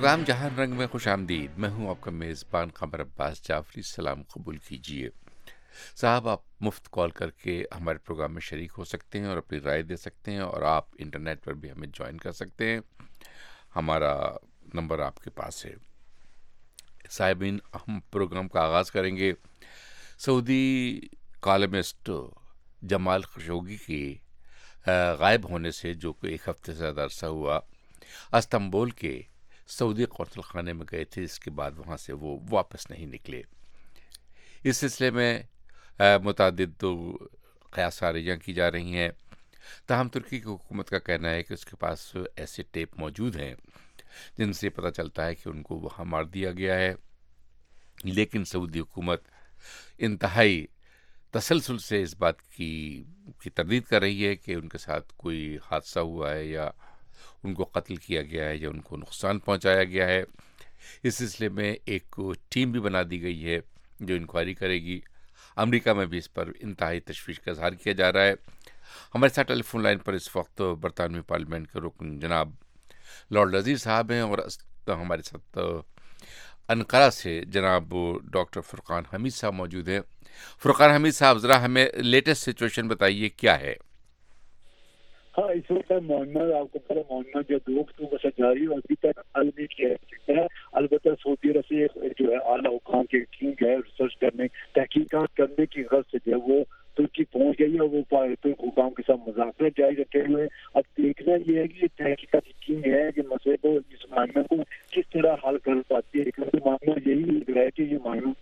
Programme جہان رنگ میں خوش آمدید. میں ہوں آپ کا میزبان قمر عباس جعفری. سلام قبول کیجیے. صاحب، آپ مفت کال کر کے ہمارے پروگرام میں شریک ہو سکتے ہیں اور اپنی رائے دے سکتے ہیں، اور آپ انٹرنیٹ پر بھی ہمیں جوائن کر سکتے ہیں. ہمارا نمبر آپ کے پاس ہے. صاحبین، ہم پروگرام کا آغاز کریں گے سعودی کالمسٹ جمال خشوگی کی غائب ہونے سے، جو کہ ایک ہفتے سے زیادہ عرصہ ہوا استنبول کے سعودی قونصل خانے میں گئے تھے. اس کے بعد وہاں سے وہ واپس نہیں نکلے. اس سلسلے میں متعدد قیاساریاں کی جا رہی ہیں. تاہم ترکی کی حکومت کا کہنا ہے کہ اس کے پاس ایسے ٹیپ موجود ہیں جن سے پتہ چلتا ہے کہ ان کو وہاں مار دیا گیا ہے. لیکن سعودی حکومت انتہائی تسلسل سے اس بات کی تردید کر رہی ہے کہ ان کے ساتھ کوئی حادثہ ہوا ہے، یا ان کو قتل کیا گیا ہے، یا ان کو نقصان پہنچایا گیا ہے. اس سلسلے میں ایک ٹیم بھی بنا دی گئی ہے جو انکوائری کرے گی. امریکہ میں بھی اس پر انتہائی تشویش کا اظہار کیا جا رہا ہے. ہمارے ساتھ ٹیلی فون لائن پر اس وقت برطانوی پارلیمنٹ کے رکن جناب لارڈ نذیر صاحب ہیں، اور ہمارے ساتھ انقرہ سے جناب ڈاکٹر فرقان حمید صاحب موجود ہیں. فرقان حمید صاحب، ذرا ہمیں لیٹسٹ سچویشن بتائیے، کیا ہے؟ ہاں، اس وقت معائنہ آپ کو پتا معائنہ جو 2 اکتوبر سے جاری اور ابھی تک حل نہیں کیا جا ہے. البتہ سعودی عرب سے جو ہے اعلیٰ حکام کی ٹیم ہے ریسرچ کرنے، تحقیقات کرنے کی غرض سے جو ہے وہ ترکی پہنچ گئی ہے. وہ ترک حکام کے ساتھ مذاکرات جاری رکھے ہوئے. اب دیکھنا یہ ہے کہ یہ تحقیقاتی ٹیم ہے کہ مسئلے کو، اس معائنہ کو کس طرح حل کر پاتی ہے. کیونکہ معاملہ یہی لگ رہا ہے کہ یہ معاملہ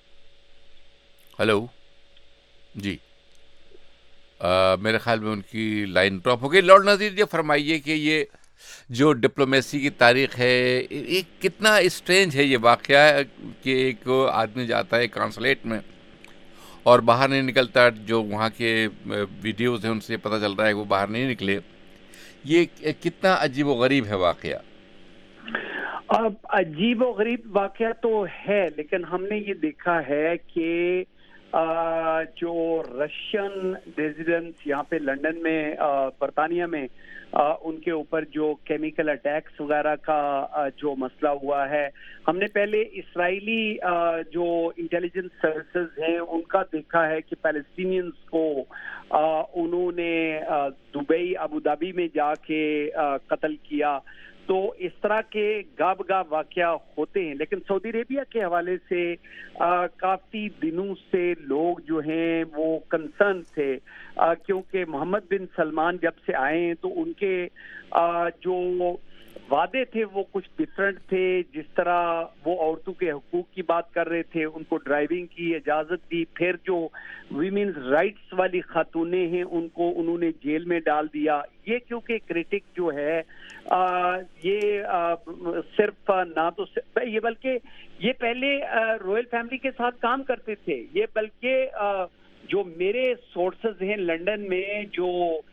ہلو جی، میرے خیال میں ان کی لائن ڈراپ ہو گئی. لارڈ نذیر، یہ فرمائیے کہ یہ جو ڈپلومیسی کی تاریخ ہے، یہ کتنا اسٹرینج ہے یہ واقعہ کہ ایک آدمی جاتا ہے کانسولیٹ میں اور باہر نہیں نکلتا. جو وہاں کے ویڈیوز ہیں ان سے پتہ چل رہا ہے کہ وہ باہر نہیں نکلے. یہ کتنا عجیب و غریب ہے واقعہ. اب عجیب و غریب واقعہ تو ہے، لیکن ہم نے یہ دیکھا ہے کہ جو رشین ریزیڈنٹس یہاں پہ لنڈن میں، برطانیہ میں، ان کے اوپر جو کیمیکل اٹیکس وغیرہ کا جو مسئلہ ہوا ہے، ہم نے پہلے اسرائیلی جو انٹیلیجنس سروسز ہیں ان کا دیکھا ہے کہ پیلسٹینینز کو انہوں نے دبئی، ابوظہبی میں جا کے قتل کیا. تو اس طرح کے گاب واقعہ ہوتے ہیں. لیکن سعودی عربیہ کے حوالے سے کافی دنوں سے لوگ جو ہیں وہ کنسرن تھے، کیونکہ محمد بن سلمان جب سے آئے ہیں تو ان کے جو وعدے تھے وہ کچھ ڈفرینٹ تھے. جس طرح وہ عورتوں کے حقوق کی بات کر رہے تھے، ان کو ڈرائیونگ کی اجازت دی. پھر جو ویمنز رائٹس والی خاتونیں ہیں ان کو انہوں نے جیل میں ڈال دیا. یہ کیونکہ کرٹک جو ہے یہ صرف نہ تو یہ بلکہ یہ پہلے رویل فیملی کے ساتھ کام کرتے تھے. یہ بلکہ جو میرے سورسز ہیں لنڈن میں، جو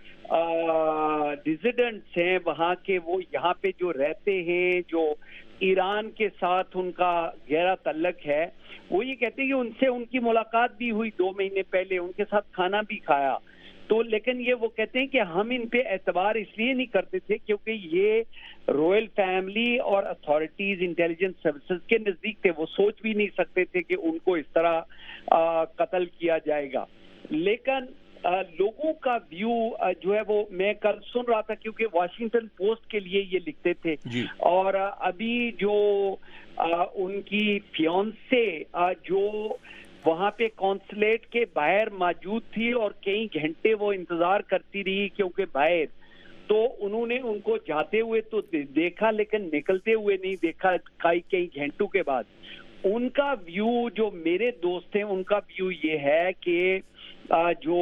ریزیڈنٹس ہیں وہاں کے، وہ یہاں پہ جو رہتے ہیں، جو ایران کے ساتھ ان کا گہرا تعلق ہے، وہ یہ کہتے ہیں کہ ان سے ان کی ملاقات بھی ہوئی 2 مہینے پہلے، ان کے ساتھ کھانا بھی کھایا. تو لیکن یہ وہ کہتے ہیں کہ ہم ان پہ اعتبار اس لیے نہیں کرتے تھے کیونکہ یہ رویل فیملی اور اتھارٹیز انٹیلیجنس سروسز کے نزدیک تھے. وہ سوچ بھی نہیں سکتے تھے کہ ان کو اس طرح قتل کیا جائے گا. لیکن لوگوں کا ویو جو ہے وہ میں کل سن رہا تھا، کیونکہ واشنگٹن پوسٹ کے لیے یہ لکھتے تھے جی. اور ابھی جو ان کی فیونسے جو وہاں پہ کونسلیٹ کے باہر موجود تھی اور کئی گھنٹے وہ انتظار کرتی رہی کیونکہ باہر، تو انہوں نے ان کو جاتے ہوئے تو دیکھا لیکن نکلتے ہوئے نہیں دیکھا. کئی گھنٹوں کے بعد ان کا ویو، جو میرے دوست ہیں ان کا ویو یہ ہے کہ جو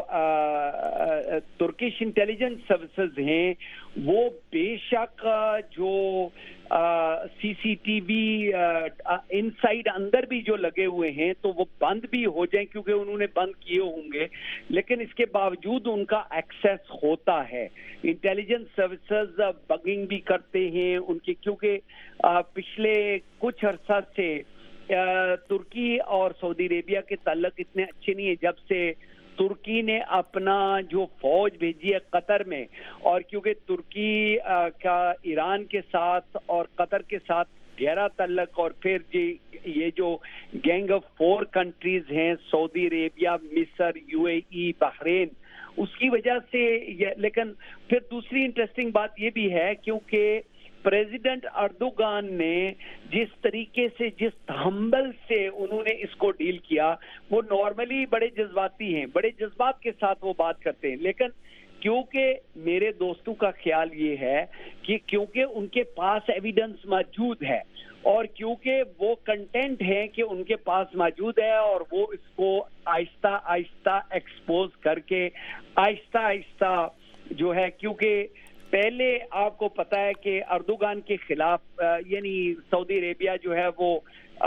ترکش انٹیلیجنس سروسز ہیں وہ بے شک جو سی سی ٹی وی ان سائڈ اندر بھی جو لگے ہوئے ہیں تو وہ بند بھی ہو جائیں کیونکہ انہوں نے بند کیے ہوں گے، لیکن اس کے باوجود ان کا ایکسیس ہوتا ہے. انٹیلیجنس سروسز بگنگ بھی کرتے ہیں ان کی، کیونکہ پچھلے کچھ عرصہ سے ترکی اور سعودی عربیہ کے تعلق اتنے اچھے نہیں ہیں. جب سے ترکی نے اپنا جو فوج بھیجی ہے قطر میں، اور کیونکہ ترکی کا ایران کے ساتھ اور قطر کے ساتھ گہرا تعلق، اور پھر یہ جو گینگ آف 4 کنٹریز ہیں، سعودی عربیہ، مصر، UAE، بحرین، اس کی وجہ سے لیکن پھر دوسری انٹرسٹنگ بات یہ بھی ہے کیونکہ پریزیڈنٹ اردوغان نے جس طریقے سے، جس تحمل سے انہوں نے اس کو ڈیل کیا، وہ نارملی بڑے جذباتی ہیں، بڑے جذبات کے ساتھ وہ بات کرتے ہیں، لیکن کیونکہ میرے دوستوں کا خیال یہ ہے کہ کیونکہ ان کے پاس ایویڈنس موجود ہے، اور کیونکہ وہ کنٹینٹ ہے کہ ان کے پاس موجود ہے، اور وہ اس کو آہستہ آہستہ ایکسپوز کر کے آہستہ آہستہ جو ہے، کیونکہ پہلے آپ کو پتا ہے کہ اردوغان کے خلاف یعنی سعودی عربیہ جو ہے وہ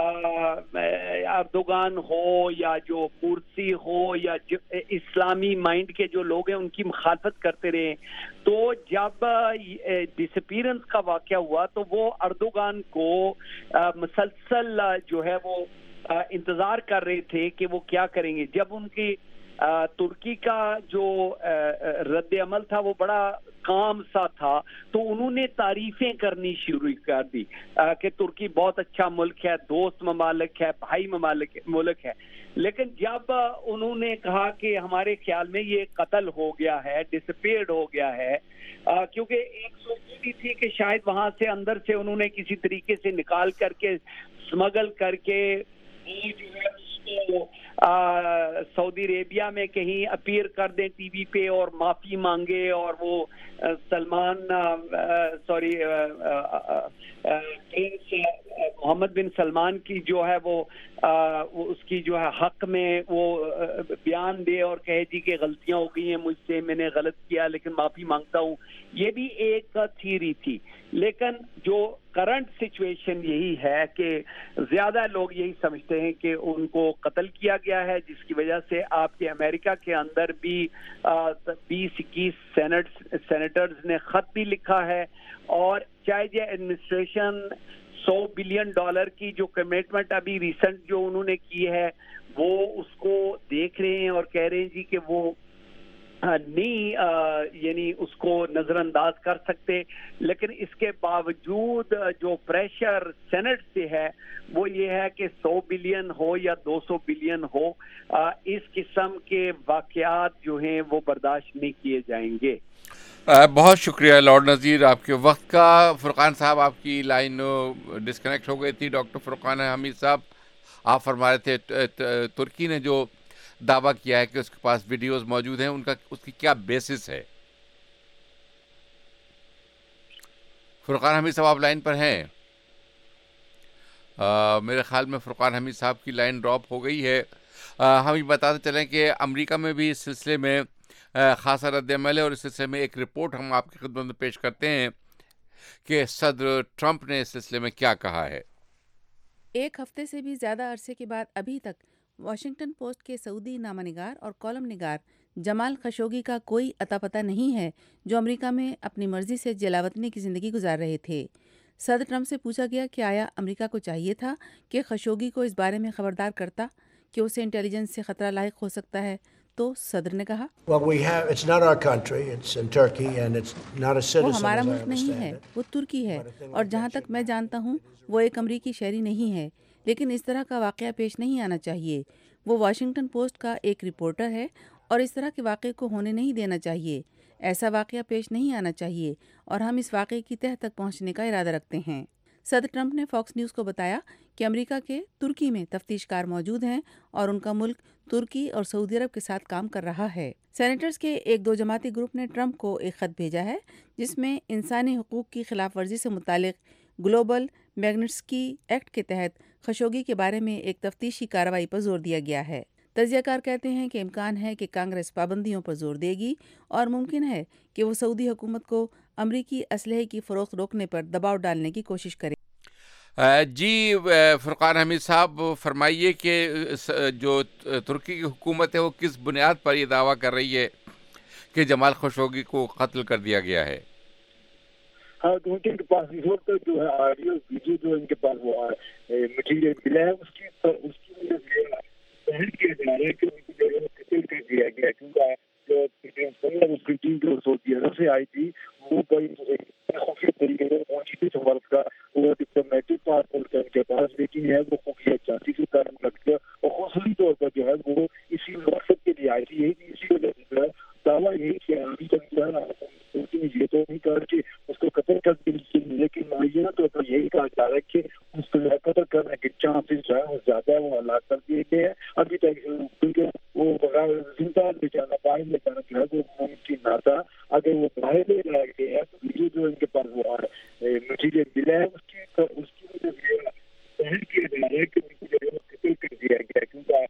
اردوغان ہو یا جو پورسی ہو یا اسلامی مائنڈ کے جو لوگ ہیں ان کی مخالفت کرتے رہے، تو جب ڈسپیرنس کا واقعہ ہوا تو وہ اردوغان کو مسلسل جو ہے وہ انتظار کر رہے تھے کہ وہ کیا کریں گے۔ جب ان کی ترکی کا جو رد عمل تھا وہ بڑا کام سا تھا، تو انہوں نے تعریفیں کرنی شروع کر دی کہ ترکی بہت اچھا ملک ہے، دوست ممالک ہے، بھائی ملک ہے، لیکن جب انہوں نے کہا کہ ہمارے خیال میں یہ قتل ہو گیا ہے، ڈسپیئرڈ ہو گیا ہے، کیونکہ ایک سوچ بھی تھی کہ شاید وہاں سے اندر سے انہوں نے کسی طریقے سے نکال کر کے اسمگل کر کے جو ہے تو سعودی عربیہ میں کہیں اپیئر کر دیں ٹی وی پہ اور معافی مانگے، اور وہ پرنس محمد بن سلمان کی جو ہے وہ اس کی جو ہے حق میں وہ بیان دے اور کہے جی کہ غلطیاں ہو گئی ہیں مجھ سے، میں نے غلط کیا لیکن معافی مانگتا ہوں۔ یہ بھی ایک تھیوری تھی، لیکن جو کرنٹ سچویشن یہی ہے کہ زیادہ لوگ یہی سمجھتے ہیں کہ ان کو قتل کیا گیا ہے، جس کی وجہ سے آپ کے امریکہ کے اندر بھی 20-21 سینیٹرز نے خط بھی لکھا ہے، اور چاہے یہ ایڈمنسٹریشن $100 بلین کی جو کمٹمنٹ ابھی ریسنٹ جو انہوں نے کی ہے وہ اس کو دیکھ رہے ہیں اور کہہ رہے ہیں جی کہ وہ نہیں یعنی اس کو نظر انداز کر سکتے، لیکن اس کے باوجود جو پریشر سینٹ سے ہے وہ یہ ہے کہ 100 بلین ہو یا 200 بلین ہو، اس قسم کے واقعات جو ہیں وہ برداشت نہیں کیے جائیں گے۔ بہت شکریہ لارڈ نذیر آپ کے وقت کا۔ فرقان صاحب آپ کی لائن ڈسکنیکٹ ہو گئی تھی۔ ڈاکٹر فرقان حمید صاحب آپ فرما رہے تھے ترکی نے جو دعویٰ کیا ہے کہ اس کے پاس ویڈیوز موجود ہیں، اس کی کیا بیسس ہے؟ فرقان حمید صاحب آپ لائن پر ہیں؟ میرے خیال میں فرقان حمید صاحب کی لائن ڈراپ ہو گئی ہے۔ ہم یہ بتاتے چلیں کہ امریکہ میں بھی اس سلسلے میں خاصا رد عمل ہے، اور اس سلسلے میں ایک رپورٹ ہم آپ کی خدمت میں پیش کرتے ہیں کہ صدر ٹرمپ نے اس سلسلے میں کیا کہا ہے۔ ایک ہفتے سے بھی زیادہ عرصے کے بعد ابھی تک واشنگٹن پوسٹ کے سعودی نامہ نگار اور کالم نگار جمال خشوگی کا کوئی اتا پتہ نہیں ہے، جو امریکہ میں اپنی مرضی سے جلاوطنی کی زندگی گزار رہے تھے۔ صدر ٹرمپ سے پوچھا گیا کہ آیا امریکہ کو چاہیے تھا کہ خشوگی کو اس بارے میں خبردار کرتا کہ اسے انٹیلیجنس سے خطرہ لاحق ہو سکتا ہے، تو صدر نے کہا وہ ہمارا ملک نہیں ہے، وہ ترکی ہے، اور جہاں تک میں جانتا ہوں وہ ایک امریکی شہری نہیں ہے، لیکن اس طرح کا واقعہ پیش نہیں آنا چاہیے۔ وہ واشنگٹن پوسٹ کا ایک رپورٹر ہے اور اس طرح کے واقعے کو ہونے نہیں دینا چاہیے۔ ایسا واقعہ پیش نہیں آنا چاہیے، اور ہم اس واقعے کی تہہ تک پہنچنے کا ارادہ رکھتے ہیں۔ صدر ٹرمپ نے فاکس نیوز کو بتایا کہ امریکہ کے ترکی میں تفتیش کار موجود ہیں اور ان کا ملک ترکی اور سعودی عرب کے ساتھ کام کر رہا ہے۔ سینیٹرز کے ایک 2 جماعتی گروپ نے ٹرمپ کو ایک خط بھیجا ہے جس میں انسانی حقوق کی خلاف ورزی سے متعلق گلوبل میگنٹسکی ایکٹ کے تحت خشوگی کے بارے میں ایک تفتیشی کارروائی پر زور دیا گیا ہے۔ تجزیہ کار کہتے ہیں کہ امکان ہے کہ کانگریس پابندیوں پر زور دے گی اور ممکن ہے کہ وہ سعودی حکومت کو امریکی اسلحے کی فروخت روکنے پر دباؤ ڈالنے کی کوشش کرے۔ جی فرقان حمید صاحب فرمائیے کہ جو ترکی کی حکومت ہے وہ کس بنیاد پر یہ دعویٰ کر رہی ہے کہ جمال خشوگی کو قتل کر دیا گیا ہے؟ ہاں، تو ان کے پاس اس وقت جو ہے آڈیو ویڈیو جو ان کے پاس وہ مٹیریل ملا ہے اس کی وجہ سے ظاہر کیا جا رہا ہے کہ ان کی جگہ قتل کر دیا دیا گیا کیونکہ جو ٹیم جو سعودی عرب سے آئی تھی وہ کوئی خفیہ طریقے سے پہنچی تھی سفارت کا وہ ڈپلومیٹک پاسپورٹ ان کے پاس، لیکن ہے وہ خفیہ جاتی سے تعلق رکھتے اور خصوصی طور پر جو ہے وہ اسی مقصد کے لیے آئی تھی. یہی اسی وجہ سے جو ہے دعویٰ یہی کیا ابھی تک جو ہے یہ تو نہیں کہا کہ اس کو قتل کر دی، لیکن معینہ طور پر یہی کہا جا رہا ہے کہ اس کو قتل کرنے کے چانسز جو ہے وہ زیادہ ہے، وہ ہلاک کر دیے گئے ہیں ابھی تک، کیونکہ وہ بغیر زندہ لے جانا باہر لے جانا جو ہے وہ ممکن نہ تھا. اگر وہ باہر لے جائے گئے ہیں تو یہ جو ان کے پاس وہ مٹیریل ملا ہے اس کی وجہ سے ظاہر کیا جا رہا ہے کہ ان کو جو ہے قتل کر دیا گیا کیونکہ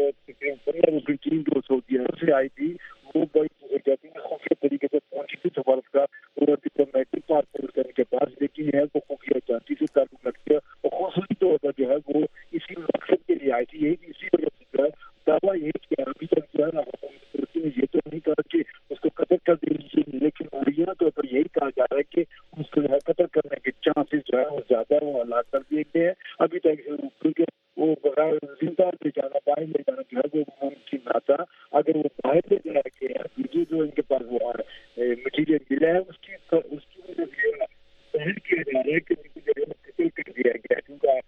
جو ٹیم جو سعودی عرب سے آئی تھی وہ بڑی خفیہ طریقے سے پہنچی تھی سفارت کا وہ ڈپلومیٹک پاسپورٹ ان کے پاس، لیکن ہے وہ خفیہ جاتی سے تعلق رکھتے اور خصوصی طور پر جو ہے وہ اسی مقصد کے لیے آئی تھی. یہی اسی وجہ سے جو ہے دعویٰ یہی کیا ابھی تک جو ہے یہ تو نہیں کہا کہ اس کو قتل کر دیجیے، لیکن معینہ طور پر یہی کہا جا رہا ہے کہ اس کو قتل کرنے کے چانسز جو ہے وہ زیادہ ہے، وہ ہلاک کر دیے گئے ہیں ابھی تک، کیونکہ وہ بغیر زندہ لے جانا باہر لے جانا جو ہے وہ ممکن نہ تھا. اگر وہ باہر لے جائے گئے ہیں یہ جو ان کے پاس وہ مٹیریل ملا ہے اس کی وجہ سے ظاہر کیا جا رہا ہے کہ ان کو جو ہے قتل کر دیا گیا کیونکہ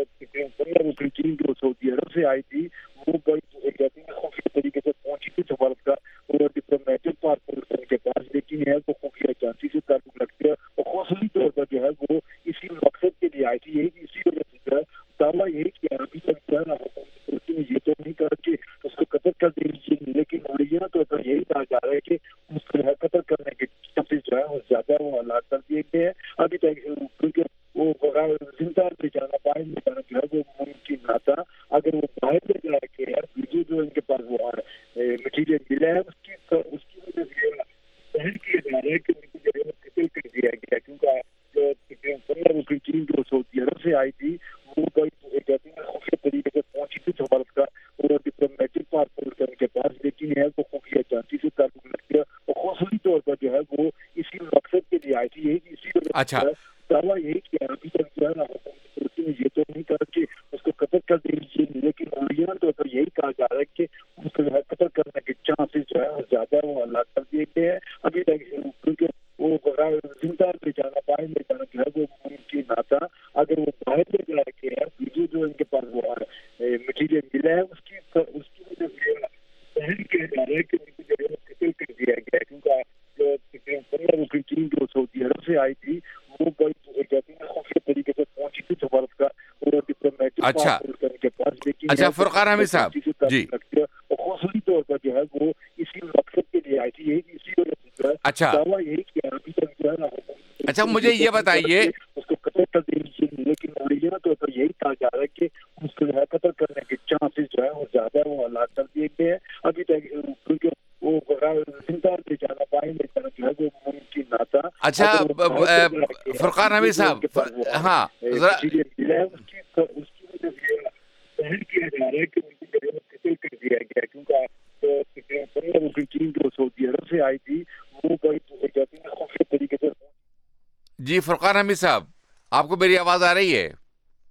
جو ٹیم جو سعودی عرب سے آئی تھی وہ بڑی خفیہ طریقے سے پہنچی تھی سفارت کا وہ ڈپلومیٹک پاسپورٹ ان کے پاس، لیکن ہے وہ خفیہ جاتی سے تعلق رکھتے اور خصوصی طور پر جو ہے وہ اسی مقصد کے لیے آئی تھی. یہی اسی وجہ سے جو ہے دعویٰ یہی کیا ابھی تک جو ہے یہ تو نہیں کہا کہ اس کو قتل کر دیجیے، لیکن معینہ طور پر یہی کہا جا رہا ہے کہ اس کو قتل کرنے کے چانسز جو ہے وہ زیادہ ہے، وہ ہلاک کر دیے گئے ہیں ابھی تک، کیونکہ وہ بغیر زندہ لے جانا باہر لے جانا جو ہے وہ ممکن نہ تھا. اگر وہ باہر لے جائے گئے ہیں جو ان کے پاس وہ مٹیریل ملا ہے اس کی وجہ سے ظاہر کیا جا رہا ہے کہ ان کو جو ہے قتل کر دیا گیا کیونکہ جو ٹیم جو سعودی عرب سے آئی تھی وہ بڑی خفیہ طریقے سے پہنچی تھی سفارت کا وہ ڈپلومیٹک پاسپورٹ ان کے پاس، لیکن ہے وہ خفیہ جاتی سے تعلق رکھتے اور خصوصی طور پر جو ہے وہ اسی مقصد کے لیے آئی تھی. یہی اسی وجہ سے دعویٰ یہی کیا ابھی تک جو ہے یہ تو نہیں کہا کہ اس کو قتل کر دیجیے، لیکن معینہ طور پر یہی کہا جا رہا ہے کہ اس کو قتل کرنے کے چانسز جو ہے وہ زیادہ ہے، وہ ہلاک کر دیے گئے ہیں ابھی تک، کیونکہ وہ بغیر زندہ لے جانا باہر لے جانا جو ہے وہ ممکن نہ تھا. اگر وہ باہر لے جائے گئے ہیں جو ان کے پاس وہ مٹیریل ملا ہے اس کی وجہ سے ظاہر کیا جا رہا ہے کہ ان کو جو ہے قتل کر دیا گیا کیونکہ جو ٹیم جو سعودی عرب سے آئی تھی وہ بڑی خفیہ طریقے سے پہنچی تھی سفارت کا وہ ڈپلومیٹک پاسپورٹ ان کے پاس، لیکن فرقان حمید صاحب جی اور خصوصی طور پر جو ہے وہ اسی مقصد کے لیے آئی تھی. یہی اسی وجہ سے جو ہے دعویٰ یہی کیا ابھی تک جو ہے مجھے یہ بتائیے اس کو قتل کر دیجیے، لیکن معینہ طور پر یہی کہا جا رہا ہے کہ اس کو قتل کرنے کے چانسز جو ہے وہ زیادہ ہے، وہ ہلاک کر دیے گئے ہیں ابھی تک، کیونکہ وہ بغیر زندہ لے جانا باہر لے جانا جو ہے وہ ممکن نہ تھا. فرقان حمید صاحب ہاں اس کی وجہ سے ظاہر کیا جا رہا ہے کہ ان کو جو ہے قتل کر دیا گیا کیونکہ ٹیم جو سعودی عرب سے آئی تھی وہ بڑی خفیہ طریقے سے. جی فرقان حمید صاحب آپ کو میری آواز آ رہی ہے؟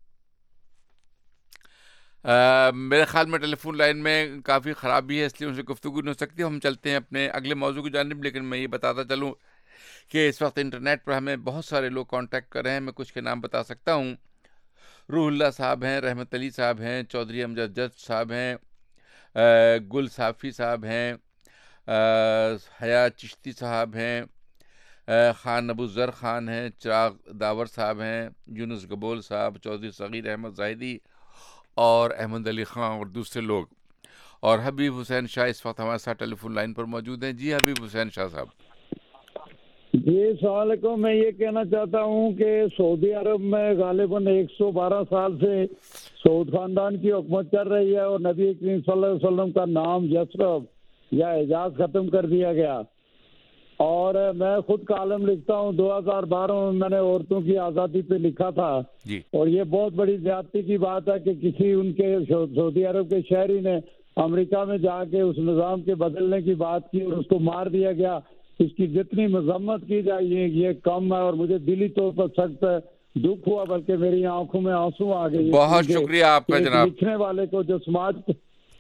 میرے خیال میں ٹیلی فون لائن میں کافی خرابی ہے، اس لیے ان سے گفتگو نہیں ہو سکتی. ہم چلتے ہیں اپنے اگلے موضوع کی جانب، لیکن میں یہ بتاتا چلوں کہ اس وقت انٹرنیٹ پر ہمیں بہت سارے لوگ کانٹیکٹ کر رہے ہیں. میں کچھ کے نام بتا سکتا ہوں. روح اللہ صاحب ہیں، رحمت علی صاحب ہیں، چودھری امجد جج صاحب ہیں، گل صافی صاحب ہیں، حیا چشتی صاحب ہیں، خان ابو ذر خان ہیں، چراغ داور صاحب ہیں، یونس گبول صاحب، چودھری صغیر احمد زاہدی اور احمد علی خان اور دوسرے لوگ. اور حبیب حسین شاہ اس وقت ہمارے ساتھ ٹیلی فون لائن پر موجود ہیں. جی حبیب حسین شاہ صاحب. جی السلام علیکم. میں یہ کہنا چاہتا ہوں کہ سعودی عرب میں غالباً 112 سال سے سعود خاندان کی حکومت چل رہی ہے اور نبی کریم صلی اللہ علیہ وسلم کا نام یثرب یا حجاز ختم کر دیا گیا. اور میں خود کالم لکھتا ہوں. 2012 میں میں نے عورتوں کی آزادی پہ لکھا تھا جی. اور یہ بہت بڑی زیادتی کی بات ہے کہ کسی ان کے سعودی عرب کے شہری نے امریکہ میں جا کے اس نظام کے بدلنے کی بات کی اور اس کو مار دیا گیا. اس کی جتنی مذمت کی جائے یہ کم ہے اور مجھے دلی طور پر سخت دکھ ہوا، بلکہ میری آنکھوں میں آنسو آ گئے. بہت شکریہ آپ کا جناب. لکھنے والے کو جو سماج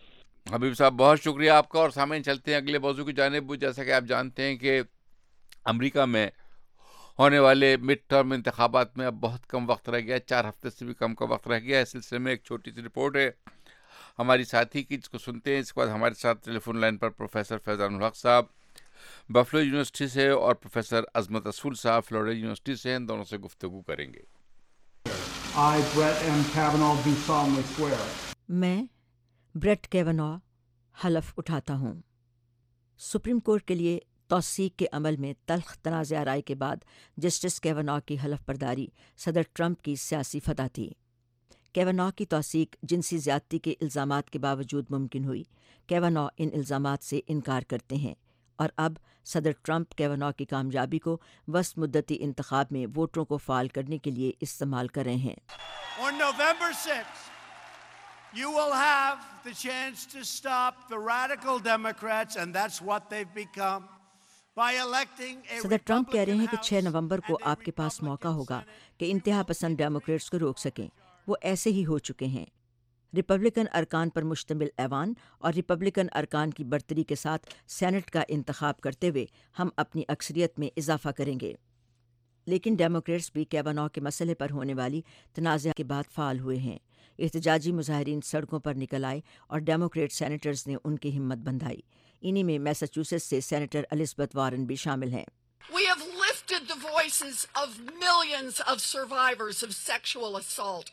حبیب صاحب بہت شکریہ آپ کا، اور سامعین چلتے ہیں اگلے موضوع کی جانب۔ جیسا کہ آپ جانتے ہیں کہ امریکہ میں ہونے والے مڈ ٹرم انتخابات میں اب بہت کم وقت رہ گیا، 4 ہفتے سے بھی کم کا وقت رہ گیا ہے۔ اس سلسلے میں ایک چھوٹی سی رپورٹ ہے ہماری ساتھی کی، جس کو سنتے ہیں۔ اس کے بعد ہمارے ساتھ ٹیلی فون لائن پر professor Faizan ul-Haq Sahib Buffalo university سے اور پروفیسر عظمت رسول صاحب فلوریڈا یونیورسٹی سے ہیں، دونوں سے گفتگو کریں گے۔ I, Brett M. Kavanaugh, do solemnly swear. میں بریٹ کیونو حلف اٹھاتا ہوں۔ سپریم کورٹ کے لیے توثیق کے عمل میں تلخ تنازع رائے کے بعد جسٹس کیونو کی حلف برداری صدر ٹرمپ کی سیاسی فتح تھی۔ کیونو کی توثیق جنسی زیادتی کے الزامات کے باوجود ممکن ہوئی۔ کیونو ان الزامات سے انکار کرتے ہیں اور اب صدر ٹرمپ کیونو کی کامیابی کو وسط مدتی انتخاب میں ووٹروں کو فعال کرنے کے لیے استعمال کر رہے ہیں۔ On November 6th, you will have the chance to stop the radical Democrats, and that's what they've become, by electing a صدر ٹرمپ کہہ رہے ہیں کہ 6 Republican نومبر کو House and a آپ کے پاس موقع Republican ہوگا Senate. کہ انتہا پسند ڈیموکریٹس کو روک سکیں۔ وہ ایسے ہی ہو چکے ہیں۔ ریپبلکن ارکان پر مشتمل ایوان اور ریپبلکن ارکان کی برتری کے ساتھ سینٹ کا انتخاب کرتے ہوئے ہم اپنی اکثریت میں اضافہ کریں گے۔ لیکن ڈیموکریٹس بھی کیونو کے مسئلے پر ہونے والی تنازع کے بعد فعال ہوئے ہیں۔ احتجاجی مظاہرین سڑکوں پر نکل آئے اور ڈیموکریٹ سینیٹرز نے ان کی ہمت بندھائی۔ انہی میں میساچوسیٹس سے سینیٹر الزبتھ وارن بھی شامل ہیں۔ We have lifted the voices of millions of survivors of sexual assault.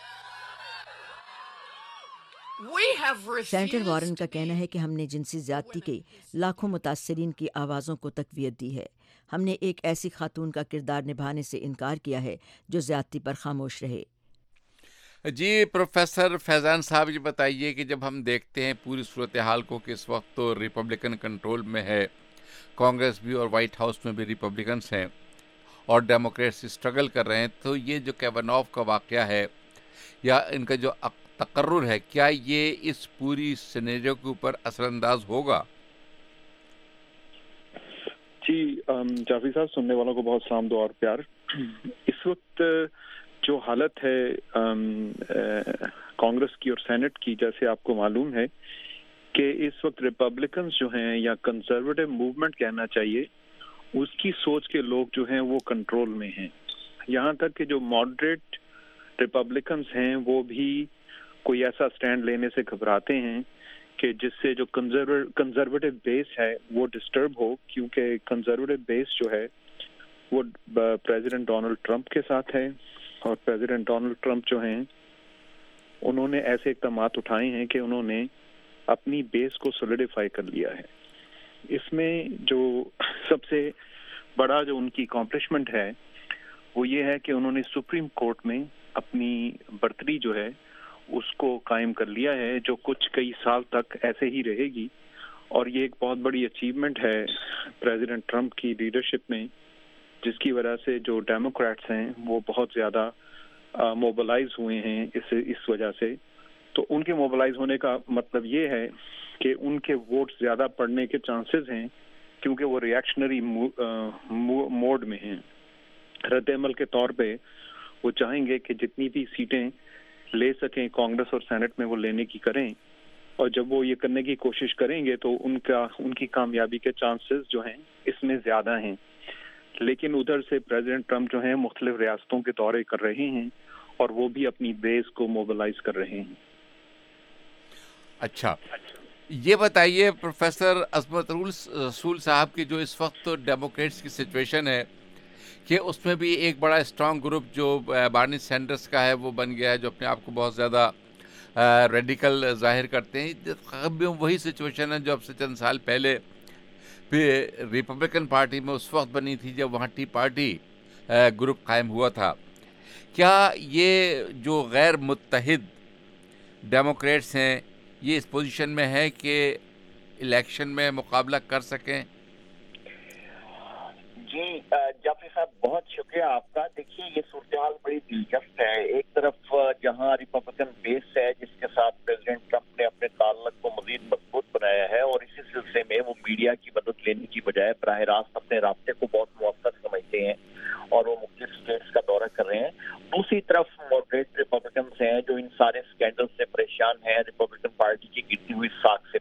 We have senator Warren refused کا کہنا ہے کہ ہم نے جنسی زیادتی کے لاکھوں متاثرین کی آوازوں کو تقویت دی ہے۔ ہم نے ایک ایسی خاتون کا کردار نبھانے سے انکار کیا ہے جو زیادتی پر خاموش رہے۔ جی پروفیسر فیضان صاحب، یہ بتائیے کہ جب ہم دیکھتے ہیں پوری صورتحال کو کہ اس وقت تو ریپبلکن کنٹرول میں ہے، کانگریس بھی اور وائٹ ہاؤس میں بھی ریپبلکنس ہیں اور ڈیموکریٹس اسٹرگل کر رہے ہیں، تو یہ جو کیونو کا واقعہ ہے یا ان کا جو تقرر ہے، کیا یہ اس پوری سینیریو کے اوپر اثر انداز ہوگا؟ جی جعفری صاحب، سننے والوں کو بہت سلام دعا اور پیار۔ اس وقت جو حالت ہے کانگریس کی اور سینٹ کی، جیسے آپ کو معلوم ہے کہ اس وقت ریپبلکنز جو ہیں یا کنزرویٹو موومنٹ کہنا چاہیے، اس کی سوچ کے لوگ جو ہیں وہ کنٹرول میں ہیں۔ یہاں تک کہ جو ماڈریٹ ریپبلکنز ہیں وہ بھی کوئی ایسا سٹینڈ لینے سے گھبراتے ہیں کہ جس سے جو کنزرویٹو بیس ہے وہ ڈسٹرب ہو، کیونکہ کنزرویٹو بیس جو ہے وہ پریزیڈنٹ ڈونلڈ ٹرمپ کے ساتھ ہے، اور پریزیڈنٹ ڈونلڈ ٹرمپ جو ہیں انہوں نے ایسے اقدامات اٹھائے ہیں کہ انہوں نے اپنی بیس کو سولیڈیفائی کر لیا ہے۔ اس میں جو سب سے بڑا جو ان کی اکمپلشمنٹ ہے وہ یہ ہے کہ انہوں نے سپریم کورٹ میں اپنی برتری جو ہے اس کو قائم کر لیا ہے، جو کئی سال تک ایسے ہی رہے گی، اور یہ ایک بہت بڑی اچیومنٹ ہے پریزیڈنٹ ٹرمپ کی لیڈرشپ میں، جس کی وجہ سے جو ڈیموکریٹس ہیں وہ بہت زیادہ موبلائز ہوئے ہیں اس وجہ سے۔ تو ان کے موبلائز ہونے کا مطلب یہ ہے کہ ان کے ووٹ زیادہ پڑنے کے چانسز ہیں، کیونکہ وہ ریئیکشنری موڈ میں ہیں۔ رد عمل کے طور پہ وہ چاہیں گے کہ جتنی بھی سیٹیں لے سکیں کانگریس اور سینٹ میں وہ لینے کی کریں، اور جب وہ یہ کرنے کی کوشش کریں گے تو ان کی کامیابی کے چانسز جو ہیں اس میں زیادہ ہیں۔ لیکن ادھر سے پریزیڈنٹ ٹرمپ جو ہیں مختلف ریاستوں کے دورے کر رہے ہیں اور وہ بھی اپنی بیس کو موبلائز کر رہے ہیں۔ اچھا، یہ بتائیے پروفیسر عظمت رسول صاحب کی جو اس وقت ڈیموکریٹس کی سچویشن ہے کہ اس میں بھی ایک بڑا اسٹرانگ گروپ جو بارنی سینڈرس کا ہے وہ بن گیا ہے، جو اپنے آپ کو بہت زیادہ ریڈیکل ظاہر کرتے ہیں۔ وہی سچویشن ہے جو اب سے چند سال پہلے ریپبلکن پارٹی میں اس وقت بنی تھی جب وہاں ٹی پارٹی گروپ قائم ہوا تھا۔ کیا یہ جو غیر متحد ڈیموکریٹس ہیں یہ اس پوزیشن میں ہے کہ الیکشن میں مقابلہ کر سکیں؟ جی جعفری صاحب، بہت شکریہ آپ کا۔ دیکھیے یہ صورتحال بڑی دلچسپ ہے۔ ایک طرف جہاں ریپبلکن بیس ہے جس کے ساتھ پریزیڈنٹ ٹرمپ نے اپنے تعلق کو مزید مضبوط بنایا ہے، اور اسی سلسلے میں وہ میڈیا کی مدد لینے کی بجائے براہ راست اپنے رابطے کو بہت مؤثر سمجھتے ہیں اور وہ مختلف اسٹیٹس کا دورہ کر رہے ہیں۔ دوسری طرف ماڈریٹ ریپبلکنس ہیں جو ان سارے اسکینڈل سے پریشان ہیں، ریپبلکن پارٹی کی گرتی ہوئی ساکھ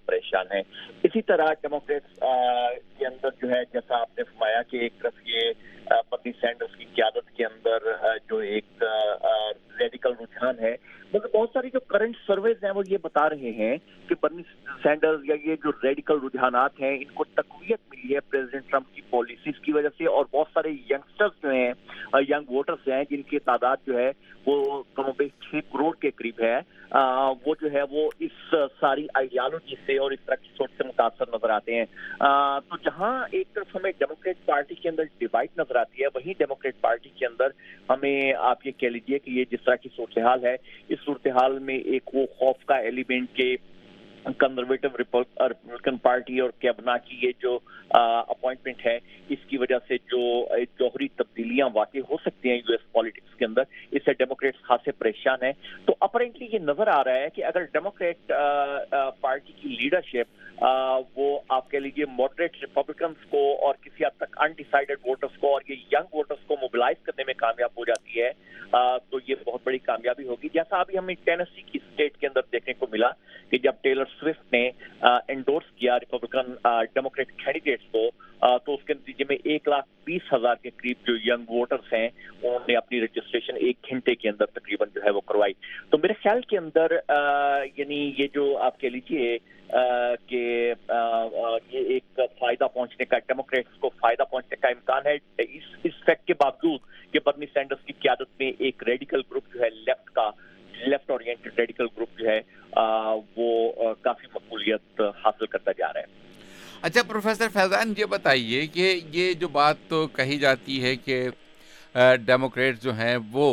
ہیں. اسی طرح ڈیموکریٹس کے اندر جو ہے جیسا آپ نے فرمایا کہ ایک طرف یہ برنی سینڈرز کی قیادت کے اندر جو ایک ریڈیکل رجحان ہے، مگر بہت ساری جو کرنٹ سرویز ہیں وہ یہ بتا رہے ہیں کہ برنی سینڈرز یا یہ جو ریڈیکل رجحانات ہیں ان کو تقویت ملی ہے پریزیڈنٹ ٹرمپ کی پالیسیز کی وجہ سے، اور بہت سارے ینگسٹرز جو ہیں، ینگ ووٹرز ہیں جن کی تعداد جو ہے وہ کم و بیش 6 کروڑ کے قریب ہے، وہ جو ہے وہ اس ساری آئیڈیالوجی سے اور اس طرح کی سوچ سے متاثر نظر آتے ہیں. تو جہاں ایک طرف ہمیں ڈیموکریٹ پارٹی کے اندر ڈیوائڈ نظر آتی ہے، وہیں ڈیموکریٹ پارٹی کے اندر ہمیں آپ یہ کہہ لیجئے کہ یہ جس طرح کی صورتحال ہے، اس صورتحال میں ایک وہ خوف کا ایلیمنٹ کے کنزرویٹو ریپبلکن پارٹی اور کیبنا کی یہ جو اپوائنٹمنٹ ہے، اس کی وجہ سے جو جوہری تبدیلیاں واقع ہو سکتی ہیں یو ایس پالیٹکس کے اندر، اس سے ڈیموکریٹس خاصے پریشان ہیں. تو اپرینٹلی یہ نظر آ رہا ہے کہ اگر ڈیموکریٹ پارٹی کی لیڈرشپ وہ آپ کہہ لیجیے ماڈریٹ ریپبلکنس کو اور کسی حد تک انڈیسائیڈڈ ووٹرز کو اور یہ ینگ ووٹرز کو موبلائز کرنے میں کامیاب ہو جاتی ہے، تو یہ بہت بڑی کامیابی ہوگی. جیسا ابھی ہمیں ٹینیسی کی اسٹیٹ کے اندر دیکھنے کو ملا کہ جب ٹیلر سوئفٹ نے انڈورس کیا ریپبلکن ڈیموکریٹ کینڈیڈیٹس کو، تو اس کے نتیجے میں 1,20,000 کے قریب جو ینگ ووٹرز ہیں انہوں نے اپنی رجسٹریشن 1 گھنٹے کے اندر تقریباً جو ہے وہ کروائی. تو میرے خیال کے اندر یعنی یہ جو آپ کہہ لیجیے کہ یہ ایک فائدہ پہنچنے کا، ڈیموکریٹس کو فائدہ پہنچنے کا امکان ہے اس فیکٹ کے باوجود کہ برنی سینڈرز کی قیادت میں ایک ریڈیکل گروپ جو ہے لیفٹ اورینٹڈ ریڈیکل گروپ جو ہے وہ کافی مقبولیت حاصل کرتا جا رہا ہے. اچھا پروفیسر فیضان، یہ بتائیے کہ یہ جو بات تو کہی جاتی ہے کہ ڈیموکریٹ جو ہیں وہ